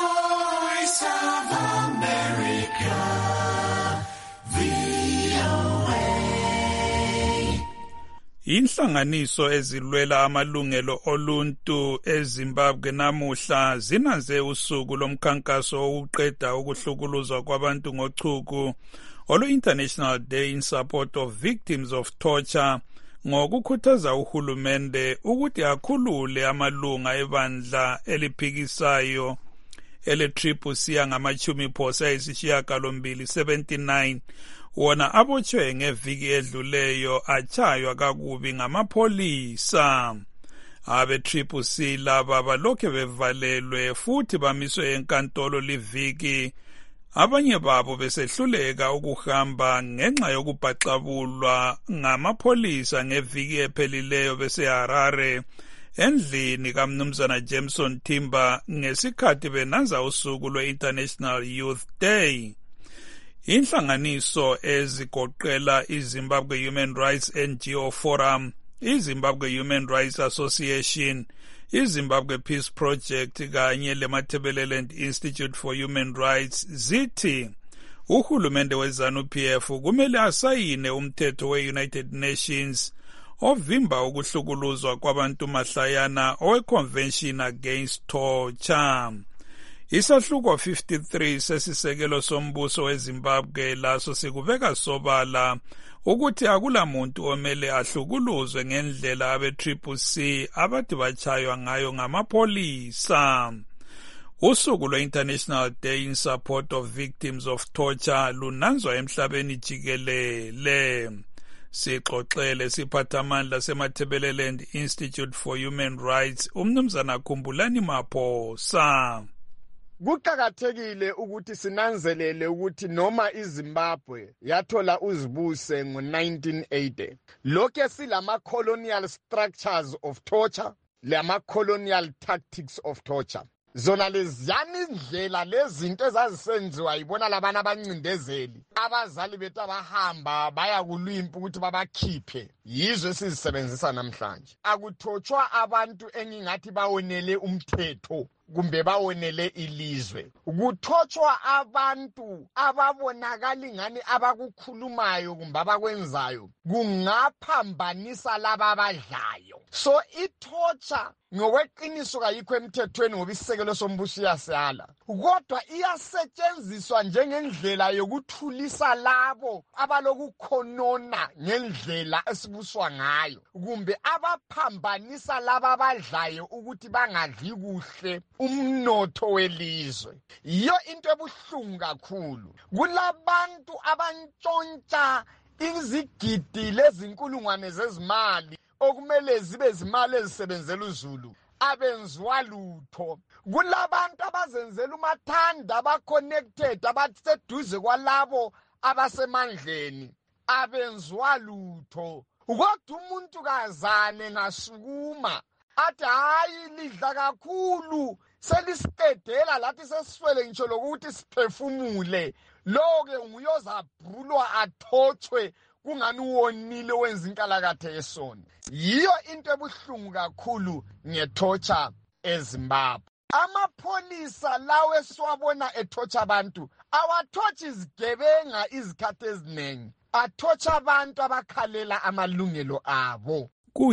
Q: Voice of America.
G: Inhlanganiso ezilwela amalungelo oluntu eZimbabwe namuhla zinanze usuku lomkhankaso wokuqeda ukuhlukuluzwa kwabantu ngochuku olu International Day in Support of Victims of Torture ngokukhuthaza uhulumende ukuthi akhulule amalunga ebandla eliphikisayo ele-Triple C angamachumi phosa ayisishiyagalombili seventy-nine wona abotshwe ngeviki edluleyo achaywa kakubi ngamapholisa. Abe-Triple C laba balokhe bevalelwe futhi bamiswe enkantolo liviki, abanye babo besehluleka ukuhamba ngenxa yokubhaxabulwa ngamapholisa ngeviki ephelileyo beseHarare endlini kaMnumzana Jameson Timber ngesikhathi benanza usuku lwe-International Youth Day. Inhlanganiso ezigoqela iZimbabwe Human Rights N G O Forum, iZimbabwe Human Rights Association, iZimbabwe Peace Project kanye leMatabeleland Institute for Human Rights zithi uhulumende weZanu-P F kumele asayine umthetho we-United Nations ovimba ukuhlukuluzwa kwabantu mahlayana owe-Convention Against Torture. Isahluko fifty-three sesisekelo sombuso weZimbabwe laso sikubeka sobala ukuthi akula muntu omele ahlukuluzwe ngendlela abe-Triple C abathi bachaywa ngayo ngamapholisa. Usuku lwe-International Day in Support of Victims of Torture lunanzwa emhlabeni jikelele. Sixoxele siphathamandla seMatabeleland Institute for Human Rights umnumzana Khumbulani Maphosa.
A: Kuqakathekile ukuthi sinanzelele ukuthi noma iZimbabwe yathola uzibuse ngo-nineteen eighty lokho silama colonial structures of torture lama colonial tactics of torture zona leziyani indlela lezinto ezazisenziwa yibona labana abancindezeli abazali bethu abahamba baya kulwimpi ukuthi babakhiphe yizo esizisebenzisa namhlanje. Akuthotshwa abantu engingathi bawonele umthetho kumbe bawonele ilizwe. Kuthotshwa abantu ababonakali ngani abakukhulumayo kumbe abakwenzayo kungaphambanisa laba abadlayo. So ithotshwa ngokweqiniso kayikho emthethweni ngoba isisekelo sombuso iyasala, kodwa iyasetshenziswa njengendlela yokuthulisa labo abalokukhonona ngendlela esibuswa ngayo kumbe abaphambanisa laba abadlayo ukuthi bangadli kuhle umnotho welizwe. Yiyo into ebuhlungu kakhulu. Kulabantu abantshontsha izigidi lezinkulungwane zezimali okumele zibe zimali ezisebenzela uZulu abenziwa lutho. Kulabantu abazenzela umathanda abaconnected abaseduze kwalabo abasemandleni abenziwa lutho. Kodwa umuntu kazane ngasukuma athi hayi lidla kakhulu selisidedela lathi sesiswele ngitsho lokuthi siphefumule. Lo-ke nguyozabhulwa athotshwe kungani wonile wenza inkalakathe yesoni. Yiyo into ebuhlungu kakhulu ngethotsha eZimbabwe. Amapholisa lawe esiwabona ethotsha abantu awathotsha izigebenga izikhathi eziningi, athotsha abantu abakhalela amalungelo abo.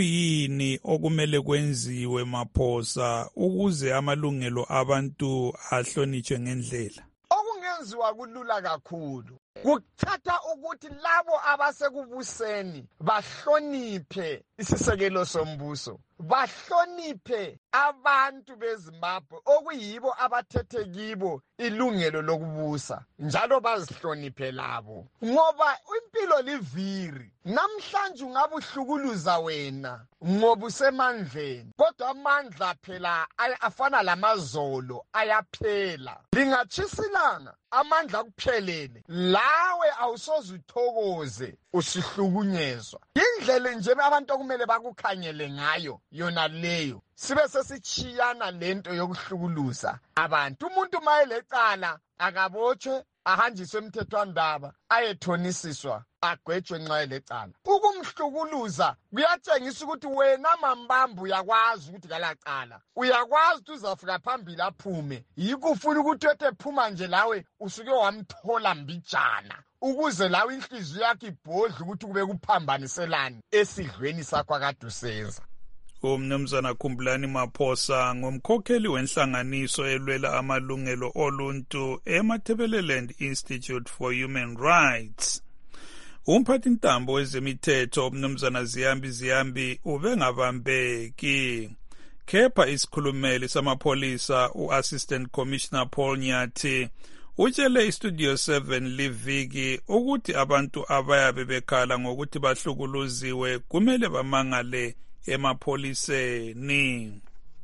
G: Kuyini okumele kwenziwe Maphosa ukuze amalungelo abantu ahlonitshwe ngendlela?
A: Okungenziwa kulula kakhulu. Kuthatha ukuthi labo abasekubuseni bahloniphe isisekelo sombuso, bahloniphe abantu beZimbabwe okuyibo abathethe kibo ilungelo lokubusa, njalo bazihloniphe labo. Ngoba impilo liviri, namhlanje ungabuhlukuluza wena ngoba usemandleni, kodwa amandla phela afana lamazolo ayaphela. Lingatshisilanga amandla kuphelele, lawe awusoze uthokoze usihlukunyezwa. Indlela nje abantu okumele bakukhanyele ngayo yona leyo. Sibe sesichiyana lento yokuhlukuluza abantu. Umuntu mayelecala akabotshwe, ahanjiswe emthethwandaba, ayethonisiswa, agwetshwe nxa elecala. Ukumhlukuluza kuyatshengisa ukuthi wena mambambu uyakwazi ukuthi kalacala, uyakwazi ukuthi uzafika phambili aphume. Yikho ufuna ukuthi wethe phuma nje lawe usuke wamthola mbijana ukuze lawe inhliziyo yakhe ibhodle ukuthi kube kuphambaniselani esidlweni sakho akade usenza.
G: Umnumzana Khumbulani Maphosa ngumkhokheli wenhlanganiso elwela amalungelo oluntu eMatabeleland Institute for Human Rights. Umphathi ntambo wezemithetho umnumzana Ziyambi Ziyambi ubengabambeki. Kepha isikhulumeli samapholisa u-Assistant Commissioner Paul Nyathi utshele iStudio seven liviki ukuthi abantu abayabe bekhala ngokuthi bahlukuluziwe kumele bamangale emapholiseni.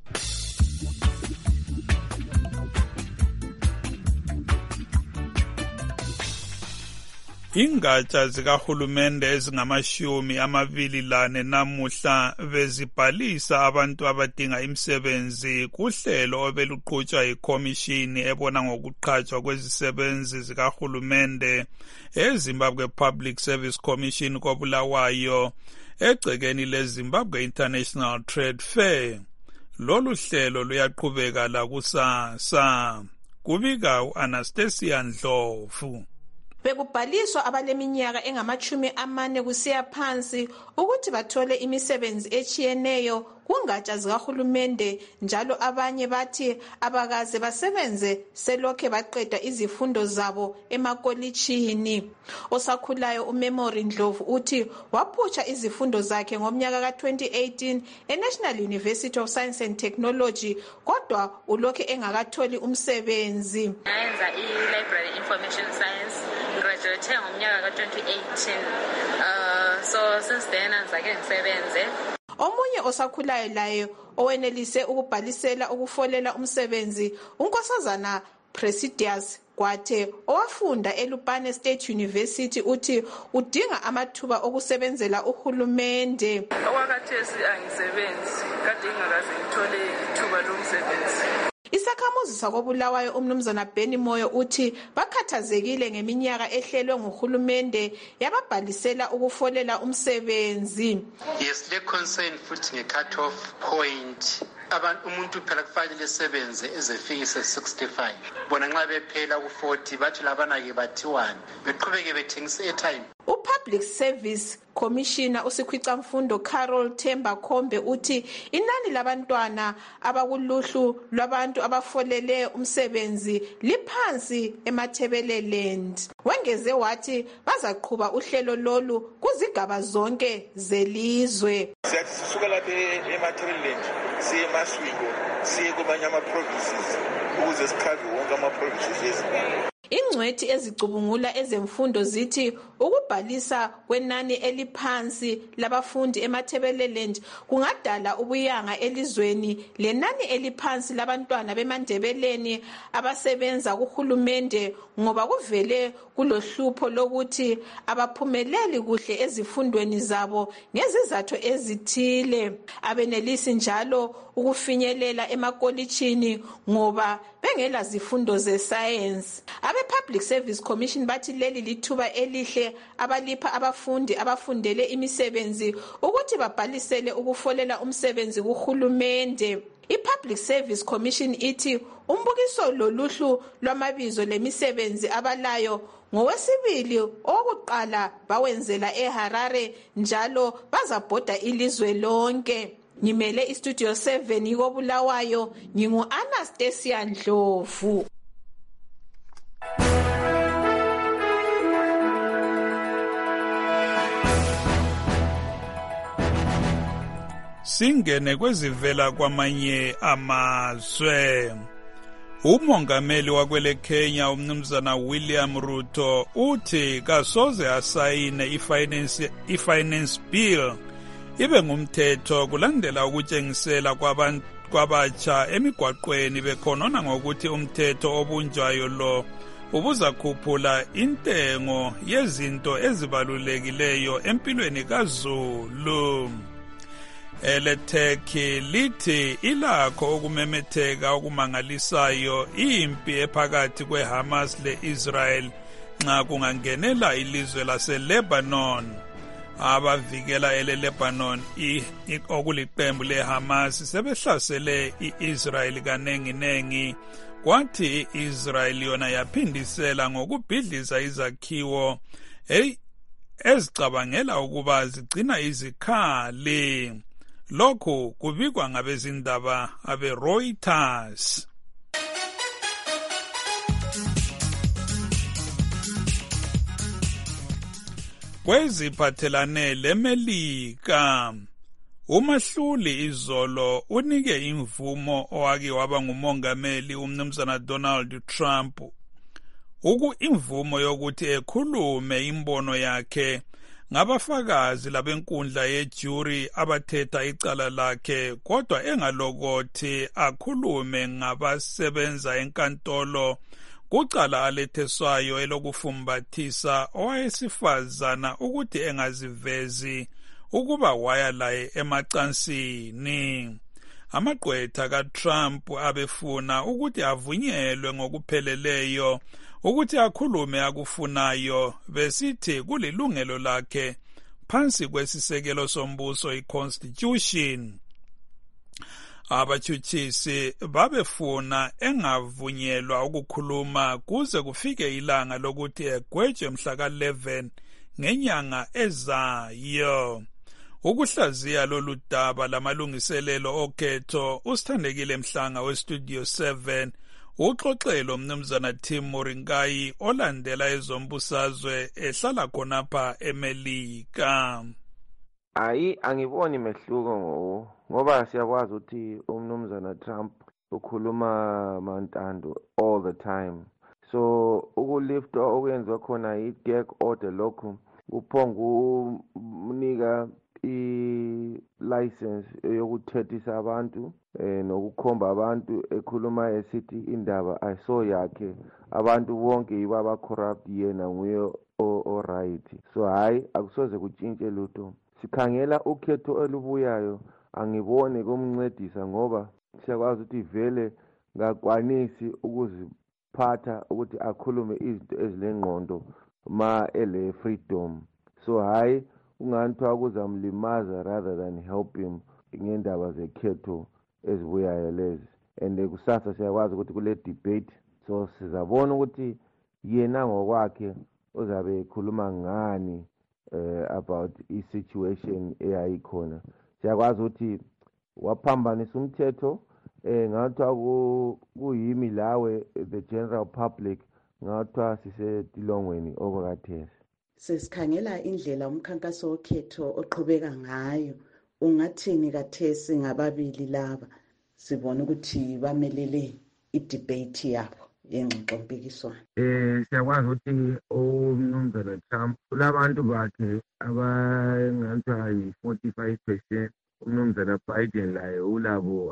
G: Ingatsha zikahulumende ezingamashumi amabili lane namuhla bezibhalisa abantu abadinga imisebenzi kuhlelo obeluqhutshwa yikhomishini ebona ngokuqhatshwa kwezisebenzi zikahulumende eZimbabwe Public Service Commission koBulawayo egcekeni leZimbabwe International Trade Fair. Lolu hlelo luyaqhubeka la kusasa. Kubika u-Anastasia Ndlovu.
C: Bekubhaliswa abaleminyaka engamachumi amane kusiya phansi ukuthi bathole imisebenzi echiyeneyo kungatsha zikahulumende, njalo abanye bathi abakaze basebenze selokhe baqeda izifundo zabo emakolitshini. Osakhulayo uMemory Ndlovu uthi waphutsha izifundo zakhe ngomnyaka ka twenty eighteen eNational University of Science and Technology, kodwa ulokhe engakatholi umsebenzi.
K: Nayenza i-Library Information Science, graduate ngomnyaka ka twenty eighteen. Uh, so since then anzake ngisebenze.
C: Omunye osakhulayo laye owenelise ukubhalisela ukufolela umsebenzi uNkosazana Presidius Gwathe owafunda eLupane State University uthi udinga amathuba okusebenzela uhulumende.
O: Okwakhathesi angisebenzi, kade ngakaze ngithole ithuba lomsebenzi.
C: Isakhamuzi sakoBulawayo umnumzana Benny Moyo uthi bakhathazekile ngeminyaka ehlelwe nguhulumende yababhalisela ukufolela umsebenzi.
P: Yes, le concern futhi nge cut off point abantu umuntu phela kufanele esebenze ezefikise sixty-five bona nxa bephela ku forty bathi labana-ke bathiwani beqhubeke bethengisa airtime.
C: uPublic Service Commissioner uSikhwicamfundo Carol Themba Khombe uthi inani labantwana abakuluhlu lwabantu abafolele umsebenzi liphansi eMathebeleland. Wengeze wathi bazaqhuba uhlelo lolu kuzigaba zonke zelizwe.
R: Siyathi sisuka lapha eMathebeleland siye eMaswingo siye kumanye ama-provinces ukuze sikhave wonke ama-provinces ezimbabwe.
C: Ingcwethi ezicubungula ezemfundo zithi ukubhalisa kwenani eliphansi labafundi eMathebeleland kungadala ubuyanga elizweni lenani eliphansi labantwana beMandebeleni abasebenza kuhulumende ngoba kuvele kulohlupho lokuthi abaphumeleli kuhle ezifundweni zabo ngezizathu ezithile. Abenelisi njalo ukufinyelela emakolitshini ngoba bengela zifundo ze-science. Abe-Public Service Commission bathi leli lithuba elihle abalipha abafundi abafundele imisebenzi ukuthi babhalisele ukufolela umsebenzi kuhulumende. I-Public Service Commission ithi umbukiso loluhlu lwamabizo lemisebenzi abalayo ngowesibili okuqala bawenzela eHarare njalo bazabhoda ilizwe lonke. Ngimele istudio seven yikoBulawayo, ngingu-Anastasia Ndlovu.
G: Singene kwezivela kwamanye amazwe. Umongameli wakwele Kenya umnumzana William Ruto uthi kasoze asayine ifinance ifinance bill ibe ngumthetho kulandela ukutshengisela kwabantu kwabatsha emigwaqweni bekhonona ngokuthi umthetho obunjwayo lo ubuzakhuphula intengo yezinto ezibalulekileyo empilweni kaZulu. Eletheki lithi ilakho ukumemetheka okumangalisayo impi ephakathi kweHamas leIsrael nxa kungangenela ilizwe laseLebanon. Abavikela eleLebanon okuliqembu leHamas sebehlasele iIsrael kanenginengi, kwathi iIsrael yona yaphindisela ngokubhidliza izakhiwo ezicabangela ukuba zigcina izikhali. Lokhu kubikwa ngabezindaba abe-Reuters. Kweziphathelane leMelika, umahluli izolo unike imvumo owake waba ngumongameli umnumzana Donald Trump uku imvumo yokuthi ekhulume imbono yakhe ngabafakazi labenkundla yejury abathetha icala lakhe, kodwa engalokothi akhulume ngabasebenza enkantolo kucala aletheswayo elokufumbathisa owayesifazana ukuthi engazivezi ukuba waya laye emacansini. Amagqwetha kaTrump abefuna ukuthi avunyelwe ngokupheleleyo ukuthi akhulume akufunayo, besithi kulilungelo lakhe phansi kwesisekelo sombuso i-Constitution. Abatshutshisi babefuna engavunyelwa ukukhuluma kuze kufike ilanga lokuthi egwetshwe mhla ka eleven ngenyanga ezayo. Ukuhlaziya lolu daba lamalungiselelo okhetho, uSithandekile Mhlanga westudio seven uxoxelo mnumzana Tim Moringai olandela ezombusazwe ehlala khonapha eMelika.
Y: Hayi, angiboni mehluko ngoba siyakwazi ukuthi umnumzana Trump ukhuluma mantando all the time. So ukulifta okwenziwa khona i-gag order lokho uphonga unika i-license yokuthethisa abantu eh nokukhomba abantu ekhuluma esithi indaba ayiso yakhe, abantu bonke yiba ba corrupt yena nguye o right. So hayi akusoze kutshintshe lutho. Sikhangela ukhetho olubuyayo angibone kumncedisa ngoba siyakwazi ukuthi vele ngakwanisi ukuziphatha ukuthi akhulume izinto ezilengqondo ma ele freedom. So hayi unganthiwa kuzamlimaza rather than help him ngendaba zekhetho ezibuyayo lezi, and kusasa siyakwazi ukuthi kule debate so sizabona ukuthi yena ngokwakhe uzabe ekhuluma ngani uh, about i-situation eyayikhona. Siyakwazi ukuthi waphambanisa umthetho eh ngathiwa kuyimi lawe the general public ngathiwa sisetilongweni okwakathesi.
E: Sesikhangela indlela umkhankaso wokhetho oqhubeka ngayo, ungathini kathesi ngababili laba sibona ukuthi bamelele i-debate yabo yengxoxo mpikiswano?
Y: Eh siyakwazi ukuthi umnumzana Trump kulabantu bakhe abangathiwa yi-forty-five percent, umnumzana Biden laye ulabo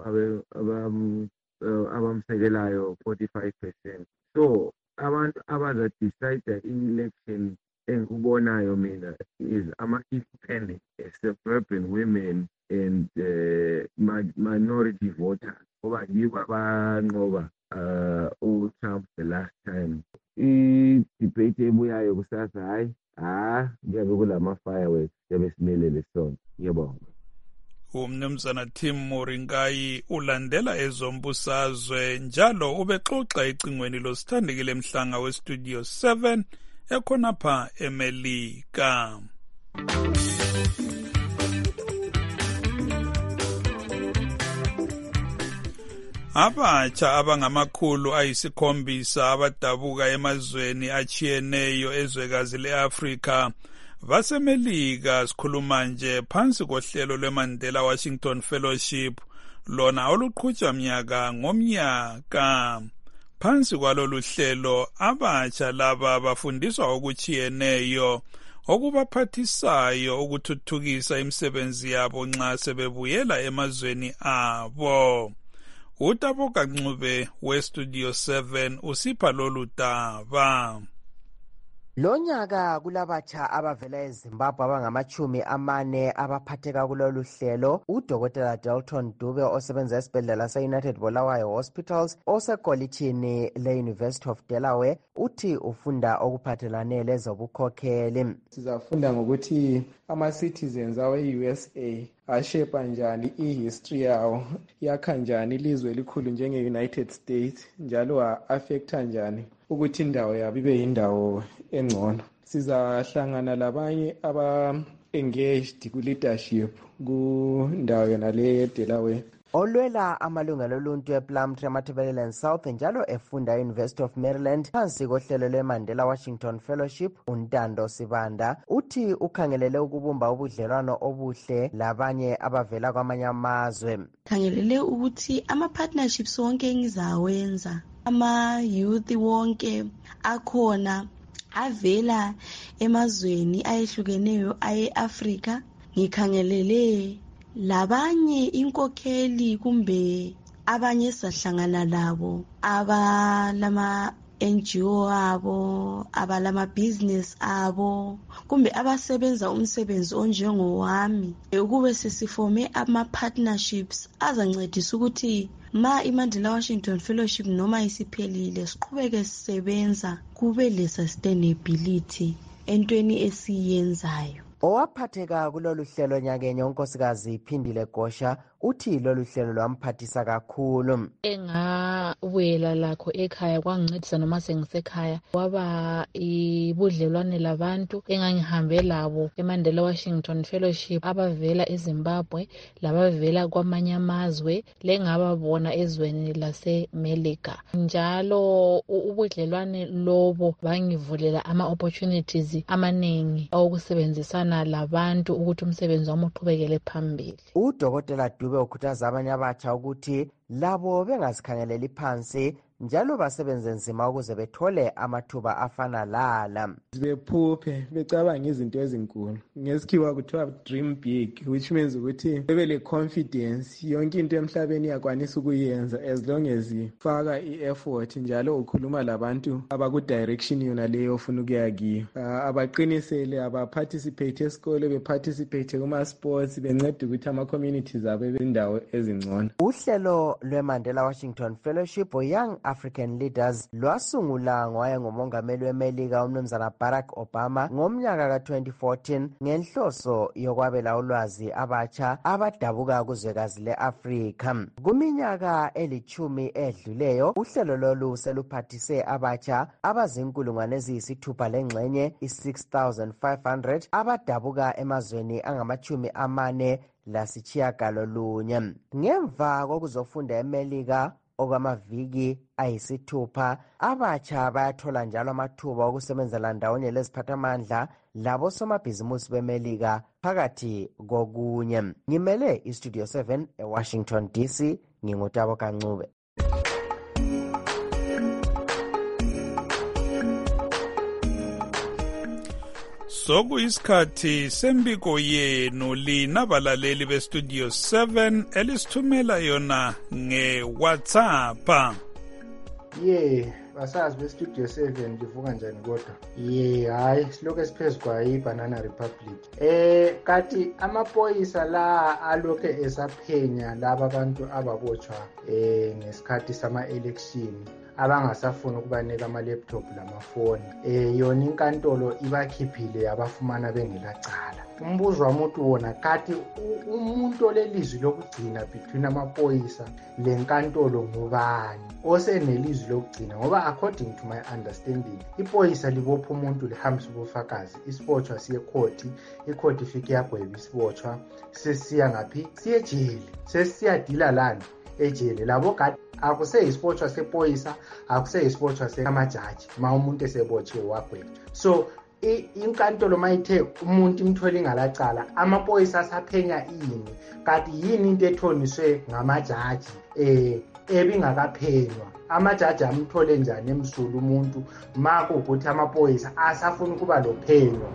Y: abamsekelayo forty-five percent. So abantu abaza decide i-election engikubonayo mina is ama-independent, suburban women and uh, minority voters ngoba yibo abanqoba uh, uTrump the last time. I-debate ebuyayo kusasa hayi ha njengoba kulama-fireworks yabe simelele sona. Ngiyabonga.
G: Umnumzana Tim Moringai ulandela ezombusazwe njalo ubexoxa ecingweni losithandekile emhlanga westudio seven ekhonapha eMelika. Abatsha abangamakhulu ayisikhombisa abadabuka emazweni achiyeneyo ezwekazi le-Afrika baseMelika sikhuluma nje phansi kohlelo lweMandela Washington Fellowship lona oluqhutshwa mnyaka ngomnyaka. Phansi kwalolu hlelo abatsha laba bafundiswa okuchiyeneyo okubaphathisayo ukuthuthukisa imisebenzi yabo nxa sebebuyela emazweni abo. Utaboka Ncube westudio seven usipha lolu daba.
S: Lonyaka kulabatsha abavela eZimbabwe abangamachumi amane abaphatheka kulolu hlelo. Udokotela Dalton Dube osebenza esibhedlela se-United Bulawayo Hospitals osekolitshini le-University of Delaware uthi ufunda okuphathelane lezobukhokheli.
T: Sizafunda ngokuthi ama-citizens awe-U S A ashepa njani i-history yawo, yakha njani ilizwe elikhulu njenge-United States, njalo a-affecta njani ukuthi indawo yabo ibe yindawo engcono. Sizahlangana labanye aba-engaged ku-leadership kundawo yona le ye-Delaware.
S: Olwela amalungelo oluntu ePlumtree Matabeleland South njalo efunda e-University of Maryland phansi kohlelo lweMandela Washington Fellowship, uNtando Sibanda uthi ukhangelele ukubumba ubudlelwano obuhle labanye abavela kwamanye amazwe.
U: Khangelele ukuthi ama-partnerships wonke engizawenza, ama-youth wonke akhona avela emazweni ayehlukeneyo aye-Afrika, ngikhangelele labanye inkokheli kumbe abanye sahlangana labo abalama N G O abo, abalama business abo, kumbe abasebenza umsebenzi onjengowami, ukube sesifome ama partnerships azancedisa ukuthi ma iMandela Washington Fellowship noma isiphelile siqhubeke sisebenza kube le sustainability entweni esiyenzayo.
S: Owaphatheka kulolu hlelo nyakenye unkosikazi Phindile Gosha uthi lolu hlelo lwamphathisa kakhulu.
V: Engawela lakho ekhaya kwangincedisa noma sengisekhaya kwaba ibudlelwane labantu engangihambe labo eMandela Washington Fellowship abavela eZimbabwe labavela kwamanye amazwe lengababona ezweni laseMelika. Njalo ubudlelwane lobo bangivulela ama opportunities amaningi okusebenzisana labantu ukuthi umsebenzi wami uqhubekele phambili.
S: Udokotela Dube ukhuthaza abanye abatsha ukuthi labo bengazikhangeleli phansi njalo basebenze nzima ukuze bethole amathuba afana lala.
T: Bephuphe becabanga izinto ezinkulu. Ngesikhiwa kuthiwa dream big, which means ukuthi bebe le confidence yonke into emhlabeni yakwanisa ukuyenza as long as ifaka i-effort njalo ukhuluma labantu abaku direction yona leyo ofuna ukuya kiyo. Uh, abaqinisele abaparticipate esikole, beparticipate kuma sports, bencede ukuthi ama communities abo bendawo ezingcono.
S: Uhlelo Uhlelo lweMandela Washington Fellowship for Young African Leaders lwasungula ngowaye ngumongameli weMelika umnumzana Barack Obama ngomnyaka ka twenty fourteen ngenhloso yokwabela ulwazi abatsha abadabuka kuzwekazi le-Afrika. Kuminyaka elithumi edluleyo uhlelo lolu seluphathise abatsha abazinkulungwane eziyisithupha lengxenye i-six thousand five hundred abadabuka emazweni angamachumi amane lasitshiyagalolunye. Ngemva kokuzofunda eMelika okwamaviki ayisithupha, abatsha bayathola njalo amathuba okusebenzela ndawonye leziphathamandla labosomabhizimusi beMelika phakathi kokunye. Ngimele iStudio seven eWashington D C, ngingutabo Kancube.
G: Sokuyisikhathi sembiko yenu lina balaleli beStudio seven elisithumela yona ngeWhatsApp.
B: Ye, basazi beStudio seven livuka njani kodwa? Ye, hayi siloke siphezu kwa iBanana Republic. Eh kathi amaphoyisa la aloke esaphenya laba abantu ababotshwa eh ngesikhathi sama election abangasafuna ukubanika ama laptop lamafoni. Eh yona inkantolo ibakhiphile abafumana bengelacala. Umbuzo wamuntu wona kathi umuntu olelizwi lokugcina between amaphoyisa lenkantolo ngubani osenelizwi lokugcina, ngoba according to my understanding iphoyisa libopha umuntu lihambisa ubufakazi, isibotshwa siye court, icourt ifike yagweba isibotshwa, sesiya ngaphi, siye ejele, sesiya dila lana ejele. Labo gadi akuse isibotshwa sephoyisa, akuse isibotshwa semajaji ma umuntu esebotshiwe wagweba. So inkantolo mayithe umuntu imthwele ingalacala, amaphoyisa asaphenya ini, kanti yini into ethoniswe ngamajaji eh ebingakaphenywa? Amajaji amthole njani emsulu umuntu mako ukuthi amaphoyisa asafuna ukuba lophenyo?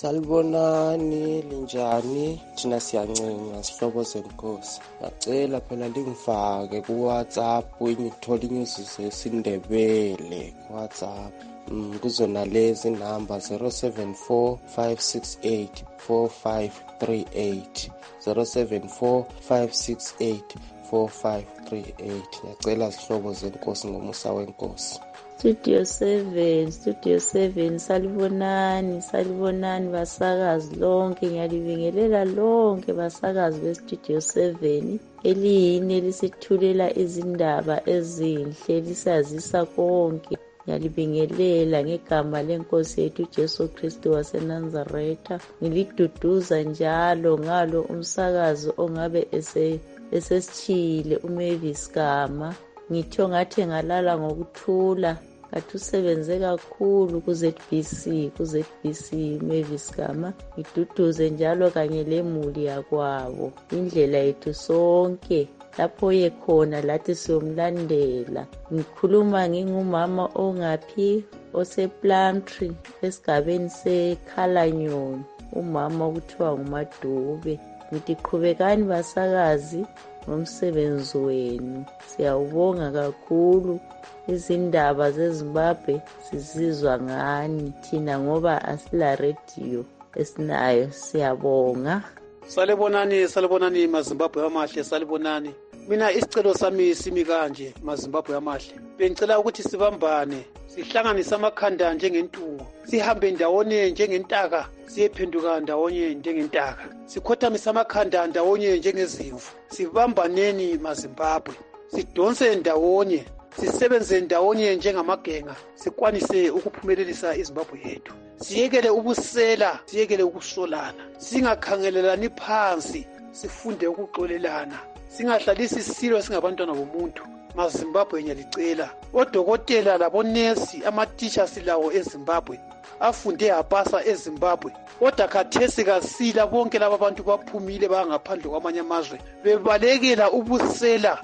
D: Salibonani linjani, thina siyancenga sihlobo zenkosi. Ngacela phela lingifake ku WhatsApp ngithola inews zesindebele ku WhatsApp. Mm, kuzona lezi number zero seven four five six eight four five three eight zero seven four five six eight four five three eight. Ngiyacela sihlobo zenkosi ngomusa wenkosi.
F: Studio seven, Studio seven, salibonani, salibonani basakazi lonke, ngiyalibingelela lonke basakazi beStudio seven eliyini elisithulela izindaba ezinhle lisazisa konke. Ngiyalibingelela ngegama lenkosi yethu Jesu Kristu waseNazaretha, ngiliduduza njalo ngalo umsakazi ongabe ese esesithile uMavis Gama. Ngitho ngathi ngalala ngokuthula, kathi usebenze kakhulu ku Z B C, ku Z B C Mavis Gama. Ngiduduze njalo kanye lemuli yakwabo, indlela yethu sonke lapho yekhona lathi siyomlandela. Ngikhuluma ngingumama ongaphi osePlumtree esigabeni seKhalanyoni, umama kuthiwa nguMadube. Ngithi qhubekani basakazi ngomsebenzi wenu, siyawubonga kakhulu. Izindaba zeZimbabwe sizizwa ngani thina ngoba asila radio esinayo, siyabonga.
W: Salibonani, salibonani maZimbabwe amahle, salibonani. Mina isicelo sami simi kanje maZimbabwe amahle. Bengicela ukuthi sibambane, sihlanganise amakhanda njengentungo, sihambe ndawonye njengentaka, siyephenduka ndawonye njengentaka, sikhothamise amakhanda ndawonye njengezimvu. Sibambaneni maZimbabwe, sidonse ndawonye, sisebenze ndawonye njengamagenga, sikwanise ukuphumelelisa iZimbabwe yethu. Siyekele ubusela, siyekele ukusolana, singakhangelelani phansi, sifunde ukuxolelana, singahlalisi isilo singabantwana bomuntu. maZimbabwe ngiyalicela, odokotela labonesi, amatitsha silawo eZimbabwe, afunde apasa eZimbabwe, kodwa khathesi kasila bonke laba bantu baphumile bangaphandle kwamanye amazwe bebalekela ubusela.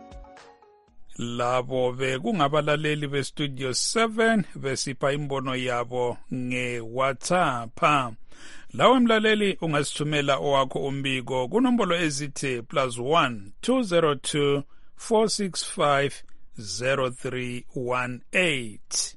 G: Labo bekungabalaleli beStudio seven besipha imbono yabo ngeWhatsApp. Lawe mlaleli ungasithumela owakho umbiko kunombolo ezithi plus one two zero two four six five zero three one eight.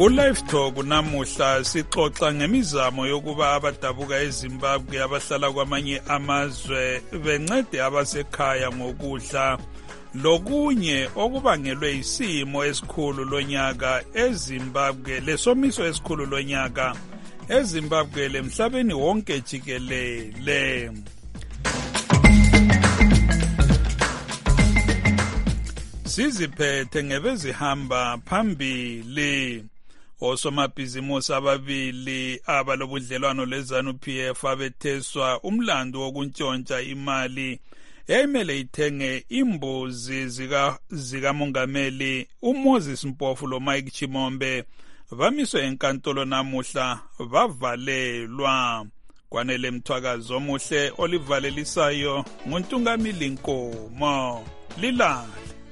G: Ku-Live Talk namuhla sixoxa ngemizamo yokuba abadabuka eZimbabwe abahlala kwamanye amazwe bencede abasekhaya ngokudla lokunye okubangelwe isimo esikhulu lonyaka eZimbabwe lesomiso esikhulu lonyaka eZimbabwe lemhlabeni wonke jikelele. Siziphethe ngebezihamba phambili. Osomabhizimusi ababili abalobudlelwano leZanu-P F abetheswa umlando wokuntshontsha imali eyayimele ithenge imbuzi zika zikamongameli uMoses Mpofu loMike Chimombe bamiswe enkantolo namuhla bavalelwa. Kwanele Mthwakazi omuhle olivalelisayo nguNtungamili Nkomo Lilali.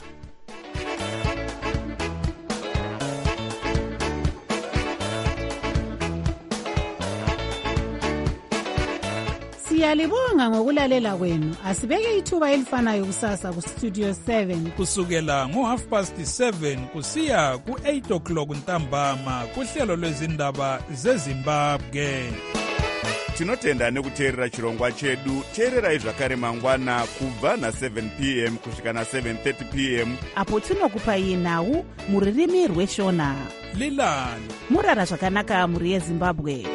E: Siyalibonga ngokulalela kwenu. Asibeke ithuba elifanayo kusasa ku Studio seven
G: kusukela ngo half past seven kusiya ku eight o'clock ntambama kuhlelo lwezindaba zeZimbabwe.
I: Tinotenda nekuteerera chirongwa chedu. Teererai zvakare mangwana kubva na seven p m kusvika na seven thirty p m
E: apo tinokupai nhau muririmi rweshona.
G: Lilani
E: murara zvakanaka muri yeZimbabwe.